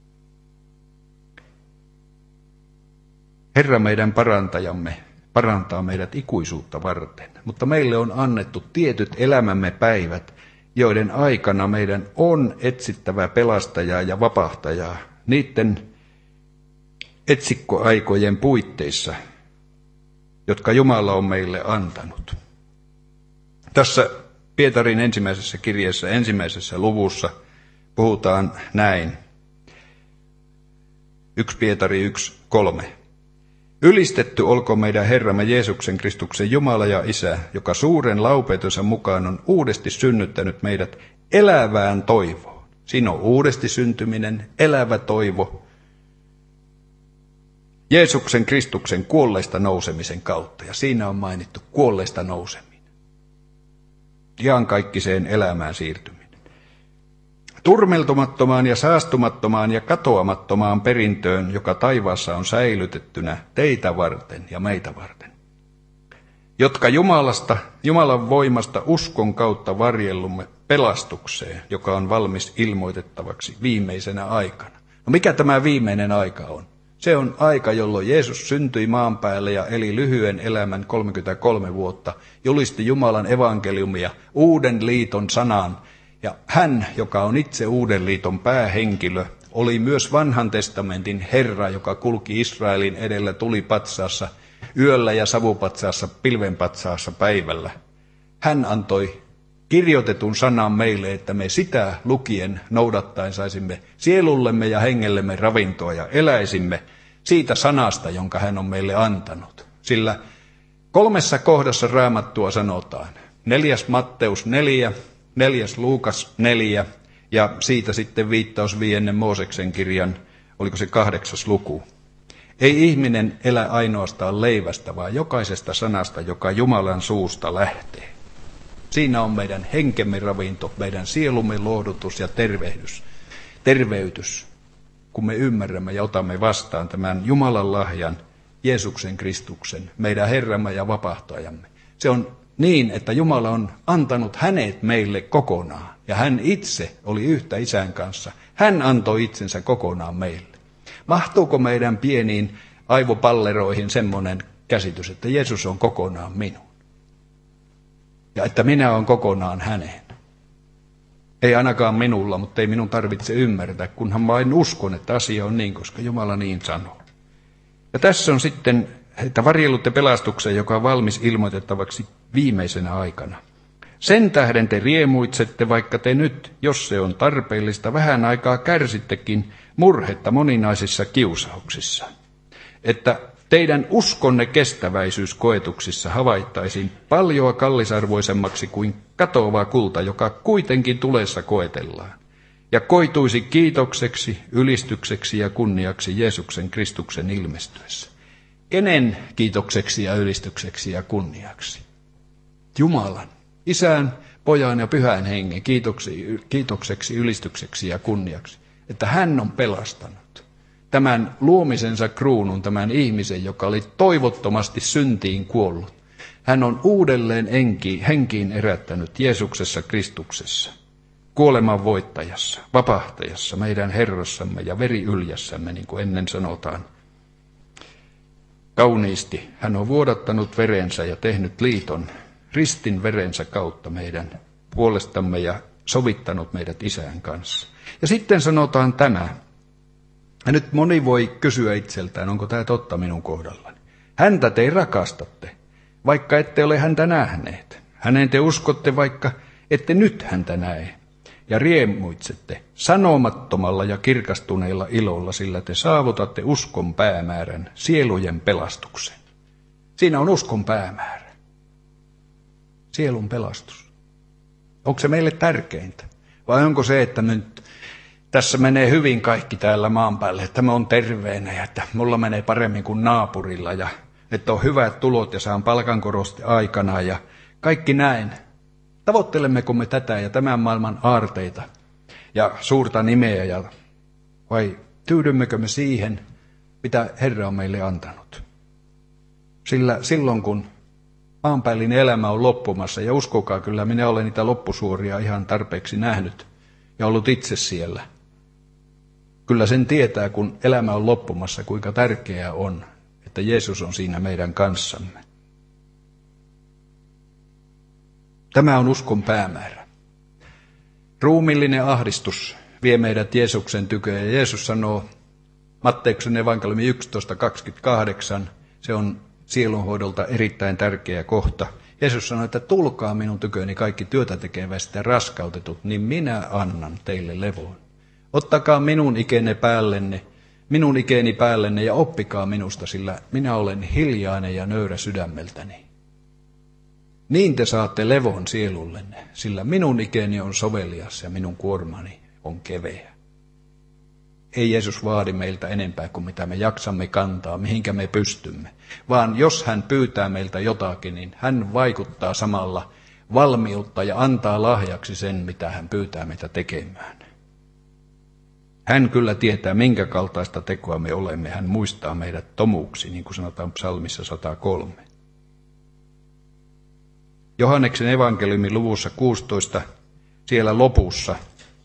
Herra meidän parantajamme parantaa meidät ikuisuutta varten, mutta meille on annettu tietyt elämämme päivät, joiden aikana meidän on etsittävä pelastajaa ja vapahtajaa niiden etsikkoaikojen puitteissa, jotka Jumala on meille antanut. Tässä Pietarin ensimmäisessä kirjeessä, ensimmäisessä luvussa puhutaan näin. 1 Pietari 1:3. Ylistetty olkoon meidän Herramme Jeesuksen Kristuksen Jumala ja Isä, joka suuren laupeutensa mukaan on uudesti synnyttänyt meidät elävään toivoon. Siinä on uudesti syntyminen, elävä toivo. Jeesuksen Kristuksen kuolleista nousemisen kautta, ja siinä on mainittu kuolleista nouseminen. Iankaikkiseen elämään siirtyminen. Turmeltumattomaan ja saastumattomaan ja katoamattomaan perintöön, joka taivaassa on säilytettynä teitä varten ja meitä varten, jotka Jumalan voimasta uskon kautta varjellumme pelastukseen, joka on valmis ilmoitettavaksi viimeisenä aikana. No mikä tämä viimeinen aika on? Se on aika, jolloin Jeesus syntyi maan päälle ja eli lyhyen elämän 33 vuotta, julisti Jumalan evankeliumia, uuden liiton sanaan. Ja hän, joka on itse uuden liiton päähenkilö, oli myös vanhan testamentin Herra, joka kulki Israelin edellä tulipatsaassa yöllä ja savupatsaassa pilvenpatsaassa päivällä. Hän antoi kirjoitetun sanan meille, että me sitä lukien noudattaen saisimme sielullemme ja hengellemme ravintoa ja eläisimme siitä sanasta, jonka hän on meille antanut. Sillä 3 kohdassa Raamattua sanotaan, 4. Matteus 4, 4. Luukas 4 ja siitä sitten viittaus 5. Mooseksen kirjan, oliko se 8. luku. Ei ihminen elä ainoastaan leivästä, vaan jokaisesta sanasta, joka Jumalan suusta lähtee. Siinä on meidän henkemme ravinto, meidän sielumme lohdutus ja terveytys, kun me ymmärrämme ja otamme vastaan tämän Jumalan lahjan, Jeesuksen Kristuksen, meidän Herramme ja vapahtajamme. Se on niin, että Jumala on antanut hänet meille kokonaan, ja hän itse oli yhtä Isän kanssa. Hän antoi itsensä kokonaan meille. Mahtuuko meidän pieniin aivopalleroihin semmoinen käsitys, että Jeesus on kokonaan minun? Ja että minä olen kokonaan häneen. Ei ainakaan minulla, mutta ei minun tarvitse ymmärtää, kunhan vain uskon, että asia on niin, koska Jumala niin sanoo. Ja tässä on sitten, että varjelutte pelastuksen, joka on valmis ilmoitettavaksi viimeisenä aikana. Sen tähden te riemuitsette, vaikka te nyt, jos se on tarpeellista, vähän aikaa kärsittekin murhetta moninaisissa kiusauksissa. Että teidän uskonne kestäväisyys koetuksissa havaittaisiin paljoa kallisarvoisemmaksi kuin katoava kulta, joka kuitenkin tulessa koetellaan, ja koituisi kiitokseksi, ylistykseksi ja kunniaksi Jeesuksen Kristuksen ilmestyessä. Kenen kiitokseksi ja ylistykseksi ja kunniaksi? Jumalan, Isän, Pojan ja Pyhän Hengen kiitokseksi, ylistykseksi ja kunniaksi, että hän on pelastanut tämän luomisensa kruunun, tämän ihmisen, joka oli toivottomasti syntiin kuollut. Hän on uudelleen henkiin erättänyt Jeesuksessa Kristuksessa, kuoleman voittajassa, vapahtajassa, meidän Herrassamme ja veriyljässämme, niin kuin ennen sanotaan. Kauniisti hän on vuodattanut verensä ja tehnyt liiton ristin verensä kautta meidän puolestamme ja sovittanut meidät Isän kanssa. Ja sitten sanotaan tämä. Ja nyt moni voi kysyä itseltään, onko tämä totta minun kohdallani. Häntä te rakastatte, vaikka ette ole häntä nähneet. Häneen te uskotte, vaikka ette nyt häntä näe. Ja riemuitsette sanomattomalla ja kirkastuneilla ilolla, sillä te saavutatte uskon päämäärän, sielujen pelastuksen. Siinä on uskon päämäärä. Sielun pelastus. Onko se meille tärkeintä? Vai onko se, että nyt tässä menee hyvin kaikki täällä maan päälle, että mä oon terveenä ja että mulla menee paremmin kuin naapurilla ja että on hyvät tulot ja saan palkankorosti aikana ja kaikki näin. Tavoittelemmeko me tätä ja tämän maailman aarteita ja suurta nimeä vai tyydymmekö me siihen, mitä Herra on meille antanut? Sillä silloin kun maanpäällinen elämä on loppumassa, ja uskokaa kyllä, minä olen niitä loppusuoria ihan tarpeeksi nähnyt ja ollut itse siellä. Kyllä sen tietää, kun elämä on loppumassa, kuinka tärkeää on, että Jeesus on siinä meidän kanssamme. Tämä on uskon päämäärä. Ruumiillinen ahdistus vie meidät Jeesuksen tykö, ja Jeesus sanoo Matteuksen evankeliumi 11.28, se on sielunhoidolta erittäin tärkeä kohta. Jeesus sanoi, että tulkaa minun tyköni kaikki työtä tekeväiset ja raskautetut, niin minä annan teille levon. Ottakaa minun ikäni päällenne ja oppikaa minusta, sillä minä olen hiljainen ja nöyrä sydämeltäni. Niin te saatte levon sielullenne, sillä minun ikäni on sovelias ja minun kuormani on keveä. Ei Jeesus vaadi meiltä enempää kuin mitä me jaksamme kantaa, mihinkä me pystymme, vaan jos hän pyytää meiltä jotakin, niin hän vaikuttaa samalla valmiutta ja antaa lahjaksi sen, mitä hän pyytää meitä tekemään. Hän kyllä tietää, minkä kaltaista tekoa me olemme. Hän muistaa meidät tomuksi, niin kuin sanotaan psalmissa 103. Johanneksen evankeliumin luvussa 16, siellä lopussa,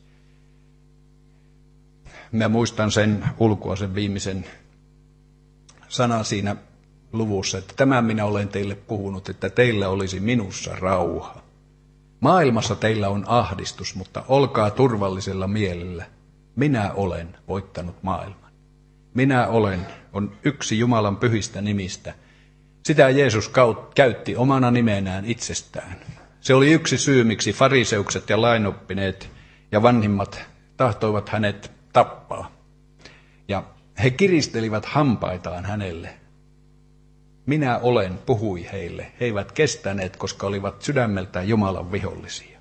mä muistan sen ulkoa, sen viimeisen sanan siinä luvussa, että tämän minä olen teille puhunut, että teillä olisi minussa rauha. Maailmassa teillä on ahdistus, mutta olkaa turvallisella mielellä. Minä olen voittanut maailman. Minä olen on yksi Jumalan pyhistä nimistä. Sitä Jeesus käytti omana nimenään itsestään. Se oli yksi syy, miksi fariseukset ja lainoppineet ja vanhimmat tahtoivat hänet tappaa. Ja he kiristelivät hampaitaan hänelle. Minä olen, puhui heille. He eivät kestäneet, koska olivat sydämeltään Jumalan vihollisia.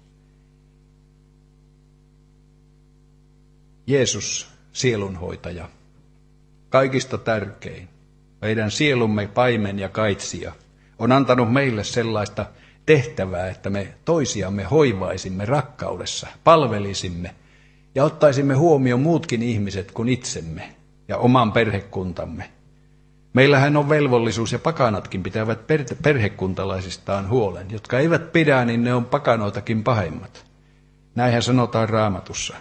Jeesus, sielunhoitaja, kaikista tärkein, meidän sielumme paimen ja kaitsija, on antanut meille sellaista tehtävää, että me toisiamme hoivaisimme rakkaudessa, palvelisimme ja ottaisimme huomioon muutkin ihmiset kuin itsemme ja oman perhekuntamme. Meillähän on velvollisuus ja pakanatkin pitävät perhekuntalaisistaan huolen. Jotka eivät pidä, niin ne on pakanoitakin pahemmat. Näinhän sanotaan Raamatussa.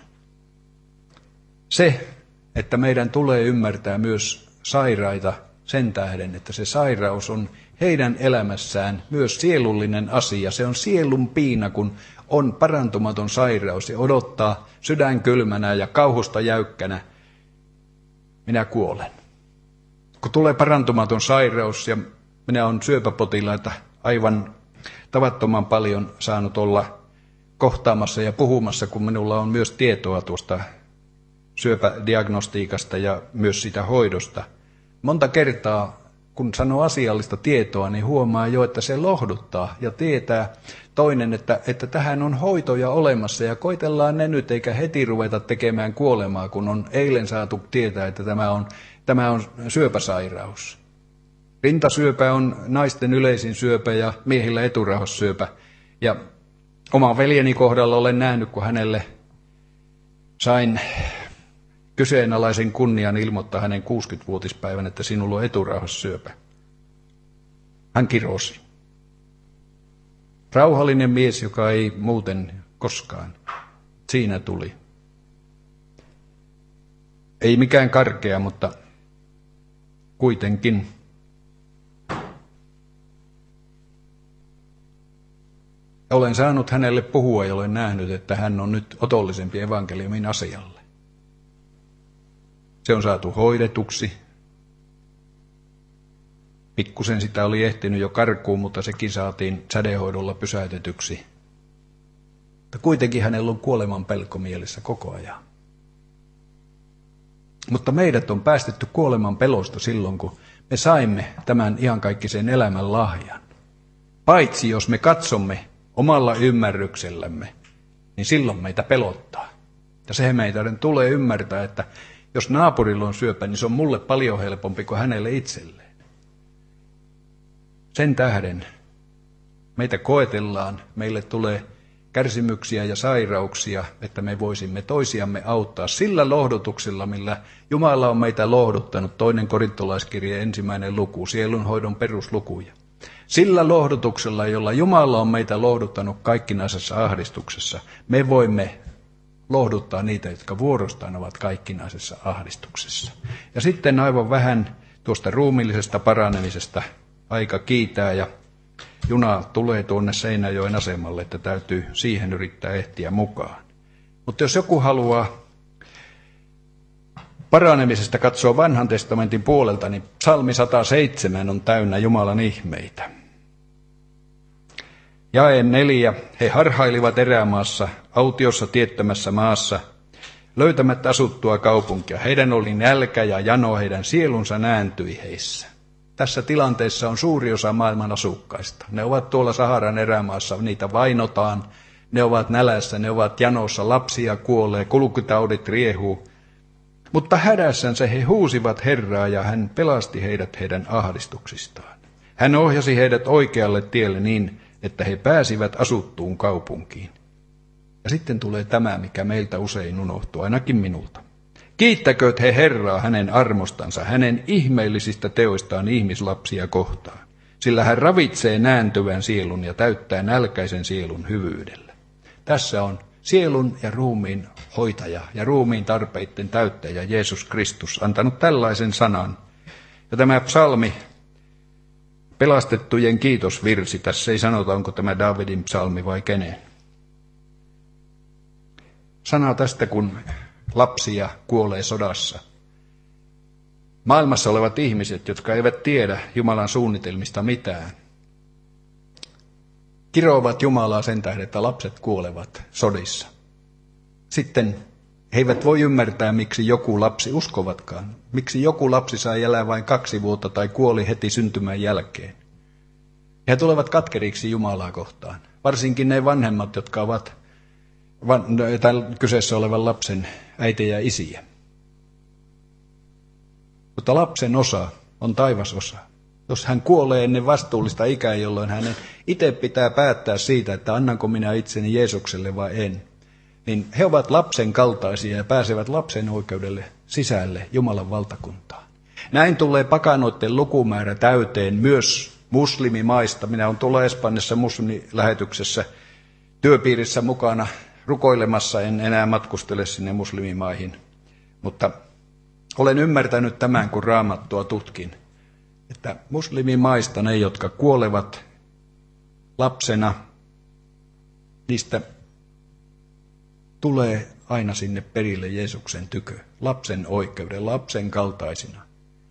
Se, että meidän tulee ymmärtää myös sairaita sen tähden, että se sairaus on heidän elämässään myös sielullinen asia. Se on sielun piina, kun on parantumaton sairaus ja odottaa sydän kylmänä ja kauhusta jäykkänä. Minä kuolen. Kun tulee parantumaton sairaus ja minä olen syöpäpotilaita aivan tavattoman paljon saanut olla kohtaamassa ja puhumassa, kun minulla on myös tietoa tuosta syöpädiagnostiikasta ja myös sitä hoidosta. Monta kertaa, kun sanoo asiallista tietoa, niin huomaa jo, että se lohduttaa ja tietää toinen, että tähän on hoitoja olemassa ja koitellaan ne nyt, eikä heti ruveta tekemään kuolemaa, kun on eilen saatu tietää, että tämä on syöpäsairaus. Rintasyöpä on naisten yleisin syöpä ja miehillä eturauhassyöpä. Ja oman veljeni kohdalla olen nähnyt, kun hänelle sain kyseenalaisen kunnian ilmoittaa hänen 60-vuotispäivän, että sinulla on eturauhassyöpä. Hän kirosi. Rauhallinen mies, joka ei muuten koskaan. Siinä tuli. Ei mikään karkea, mutta kuitenkin. Olen saanut hänelle puhua ja olen nähnyt, että hän on nyt otollisempi evankeliumin asialle. Se on saatu hoidetuksi. Pikkusen sitä oli ehtinyt jo karkuun, mutta sekin saatiin sädehoidolla pysäytetyksi. Mutta kuitenkin hänellä on kuoleman pelko mielessä koko ajan. Mutta meidät on päästetty kuoleman pelosta silloin, kun me saimme tämän iankaikkisen elämän lahjan. Paitsi jos me katsomme omalla ymmärryksellämme, niin silloin meitä pelottaa. Ja se meidän tulee ymmärtää, että jos naapurilla on syöpä, niin se on mulle paljon helpompi kuin hänelle itselleen. Sen tähden meitä koetellaan, meille tulee kärsimyksiä ja sairauksia, että me voisimme toisiamme auttaa sillä lohdutuksella, millä Jumala on meitä lohduttanut. 2. Korintolaiskirje 1. luku, sielunhoidon peruslukuja. Sillä lohdutuksella, jolla Jumala on meitä lohduttanut kaikkinaisessa ahdistuksessa, me voimme lohduttaa niitä, jotka vuorostaan ovat kaikkinaisessa ahdistuksessa. Ja sitten aivan vähän tuosta ruumiillisesta paranemisesta aika kiitää ja juna tulee tuonne Seinäjoen asemalle, että täytyy siihen yrittää ehtiä mukaan. Mutta jos joku haluaa paranemisesta katsoa vanhan testamentin puolelta, niin psalmi 107 on täynnä Jumalan ihmeitä. Jae 4. He harhailivat erämaassa, autiossa tiettömässä maassa, löytämättä asuttua kaupunkia. Heidän oli nälkä ja jano, heidän sielunsa nääntyi heissä. Tässä tilanteessa on suuri osa maailman asukkaista. Ne ovat tuolla Saharan erämaassa, niitä vainotaan, ne ovat nälässä, ne ovat janossa, lapsia kuolee, kulkutaudit riehuu. Mutta hädässänsä he huusivat Herraa ja hän pelasti heidät heidän ahdistuksistaan. Hän ohjasi heidät oikealle tielle niin, että he pääsivät asuttuun kaupunkiin. Ja sitten tulee tämä, mikä meiltä usein unohtuu, ainakin minulta. Kiittäkööt he Herraa hänen armostansa, hänen ihmeellisistä teoistaan ihmislapsia kohtaan, sillä hän ravitsee nääntyvän sielun ja täyttää nälkäisen sielun hyvyydellä. Tässä on sielun ja ruumiin hoitaja ja ruumiin tarpeiden täyttäjä Jeesus Kristus antanut tällaisen sanan. Ja tämä psalmi, pelastettujen kiitosvirsi, tässä ei sanota, onko tämä Daavidin psalmi vai kenen. Sana tästä, kun lapsia kuolee sodassa. Maailmassa olevat ihmiset, jotka eivät tiedä Jumalan suunnitelmista mitään, kiroavat Jumalaa sen tähden, että lapset kuolevat sodissa. Sitten he eivät voi ymmärtää, miksi joku lapsi uskovatkaan. Miksi joku lapsi sai elää vain 2 vuotta tai kuoli heti syntymän jälkeen. He tulevat katkeriksi Jumalaa kohtaan. Varsinkin ne vanhemmat, jotka ovat kyseessä olevan lapsen äitejä ja isiä. Mutta lapsen osa on taivasosa. Jos hän kuolee ennen vastuullista ikää, jolloin hänen itse pitää päättää siitä, että annanko minä itseni Jeesukselle vai en, niin he ovat lapsen kaltaisia ja pääsevät lapsen oikeudelle sisälle Jumalan valtakuntaan. Näin tulee pakanoiden lukumäärä täyteen myös muslimimaista. Minä olen tuolla Espanjassa muslimilähetyksessä työpiirissä mukana rukoilemassa, en enää matkustele sinne muslimimaihin, mutta olen ymmärtänyt tämän, kun Raamattua tutkin, että muslimimaista ne, jotka kuolevat lapsena, niistä tulee aina sinne perille Jeesuksen tykö, lapsen oikeuden, lapsen kaltaisina.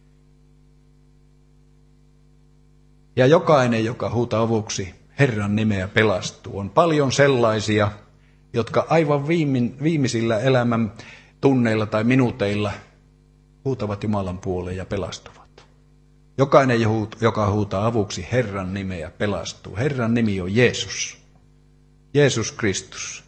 Ja jokainen, joka huutaa avuksi Herran nimeä, pelastuu. On paljon sellaisia, jotka aivan viimeisillä elämän tunneilla tai minuuteilla huutavat Jumalan puoleen ja pelastuvat. Jokainen, joka huutaa avuksi Herran nimeä, pelastuu. Herran nimi on Jeesus. Jeesus Kristus.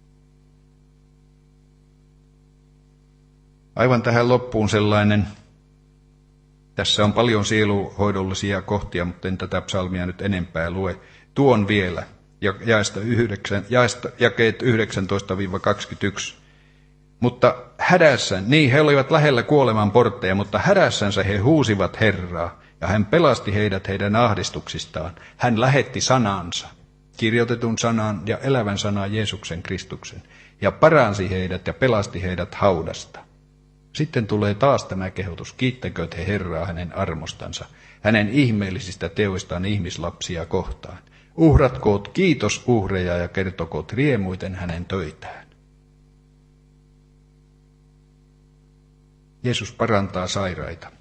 Aivan tähän loppuun sellainen, tässä on paljon sieluhoidollisia kohtia, mutta en tätä psalmia nyt enempää lue. Tuon vielä, jakeet 19-21. Mutta hädässä, niin he olivat lähellä kuoleman portteja, mutta hädässänsä he huusivat Herraa, ja hän pelasti heidät heidän ahdistuksistaan. Hän lähetti sanansa, kirjoitetun sanan ja elävän sanan Jeesuksen Kristuksen, ja paransi heidät ja pelasti heidät haudasta. Sitten tulee taas tämä kehotus, kiittäkööt he Herraa hänen armostansa, hänen ihmeellisistä teoistaan ihmislapsia kohtaan. Uhratkoot kiitosuhreja ja kertokoot riemuiten hänen töitään. Jeesus parantaa sairaita.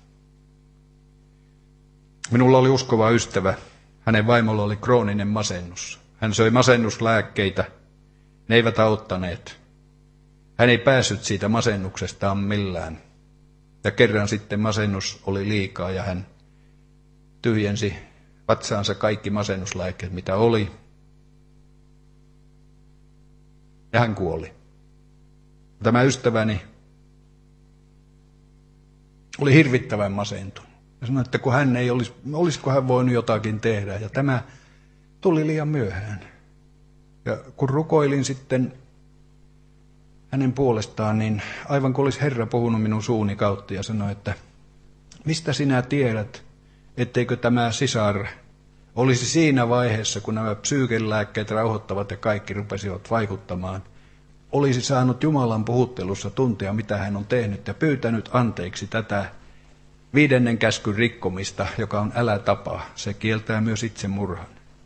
Minulla oli uskova ystävä. Hänen vaimolla oli krooninen masennus. Hän söi masennuslääkkeitä. Ne eivät auttaneet. Hän ei päässyt siitä masennuksestaan millään. Ja kerran sitten masennus oli liikaa ja hän tyhjensi vatsaansa kaikki masennuslääkkeet, mitä oli. Ja hän kuoli. Tämä ystäväni oli hirvittävän masentunut. Ja sanoi, että kun hän ei olisiko hän voinut jotakin tehdä. Ja tämä tuli liian myöhään. Ja kun rukoilin sitten hänen puolestaan, niin aivan kuin olisi Herra puhunut minun suuni kautta ja sanoi, että mistä sinä tiedät, etteikö tämä sisar olisi siinä vaiheessa, kun nämä psyykelääkkeet rauhoittavat ja kaikki rupesivat vaikuttamaan, olisi saanut Jumalan puhuttelussa tuntea, mitä hän on tehnyt ja pyytänyt anteeksi tätä 5. käskyn rikkomista, joka on älä tapaa. Se kieltää myös itsemurhan.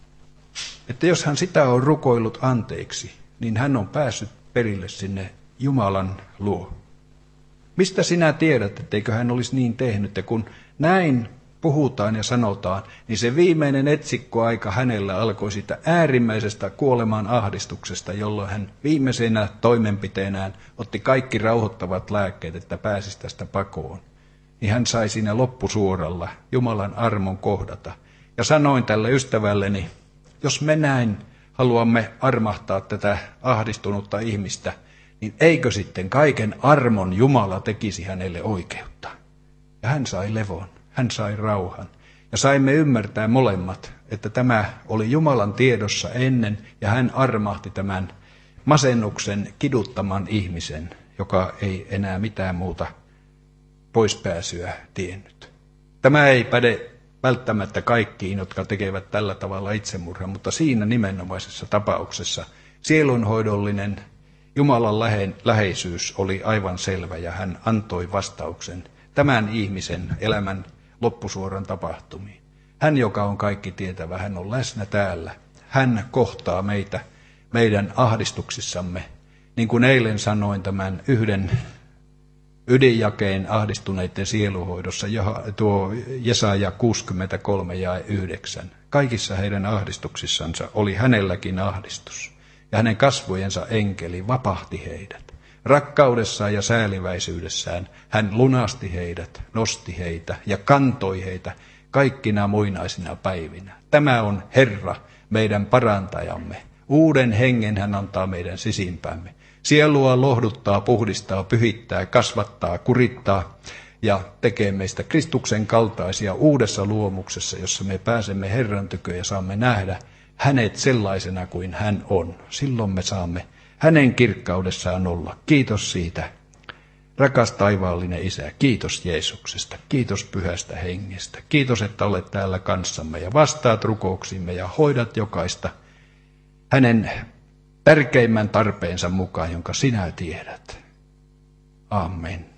Että jos hän sitä on rukoillut anteeksi, niin hän on päässyt perille sinne Jumalan luo. Mistä sinä tiedät, etteikö hän olisi niin tehnyt? Ja kun näin puhutaan ja sanotaan, niin se viimeinen etsikkoaika hänellä alkoi sitä äärimmäisestä kuoleman ahdistuksesta, jolloin hän viimeisenä toimenpiteenään otti kaikki rauhoittavat lääkkeet, että pääsisi tästä pakoon. Niin hän sai siinä loppusuoralla Jumalan armon kohdata. Ja sanoin tälle ystävälleni, jos me näin haluamme armahtaa tätä ahdistunutta ihmistä, niin eikö sitten kaiken armon Jumala tekisi hänelle oikeutta? Ja hän sai levon, hän sai rauhan. Ja saimme ymmärtää molemmat, että tämä oli Jumalan tiedossa ennen, ja hän armahti tämän masennuksen kiduttaman ihmisen, joka ei enää mitään muuta poispääsyä tiennyt. Tämä ei päde välttämättä kaikkiin, jotka tekevät tällä tavalla itsemurhan, mutta siinä nimenomaisessa tapauksessa sielunhoidollinen Jumalan läheisyys oli aivan selvä ja hän antoi vastauksen tämän ihmisen elämän loppusuoran tapahtumiin. Hän, joka on kaikki tietävä, hän on läsnä täällä. Hän kohtaa meitä meidän ahdistuksissamme. Niin kuin eilen sanoin tämän yhden ydinjakeen ahdistuneiden sieluhoidossa, tuo Jesaja 63 ja 9. Kaikissa heidän ahdistuksissansa oli hänelläkin ahdistus, ja hänen kasvojensa enkeli vapahti heidät. Rakkaudessaan ja sääliväisyydessään hän lunasti heidät, nosti heitä ja kantoi heitä kaikkina muinaisina päivinä. Tämä on Herra, meidän parantajamme. Uuden hengen hän antaa meidän sisimpämme. Sielua lohduttaa, puhdistaa, pyhittää, kasvattaa, kurittaa ja tekee meistä Kristuksen kaltaisia uudessa luomuksessa, jossa me pääsemme Herran tykö ja saamme nähdä hänet sellaisena kuin hän on. Silloin me saamme hänen kirkkaudessaan olla. Kiitos siitä, rakas taivaallinen Isä. Kiitos Jeesuksesta. Kiitos Pyhästä Hengestä. Kiitos, että olet täällä kanssamme ja vastaat rukouksimme ja hoidat jokaista hänen tärkeimmän tarpeensa mukaan, jonka sinä tiedät. Amen.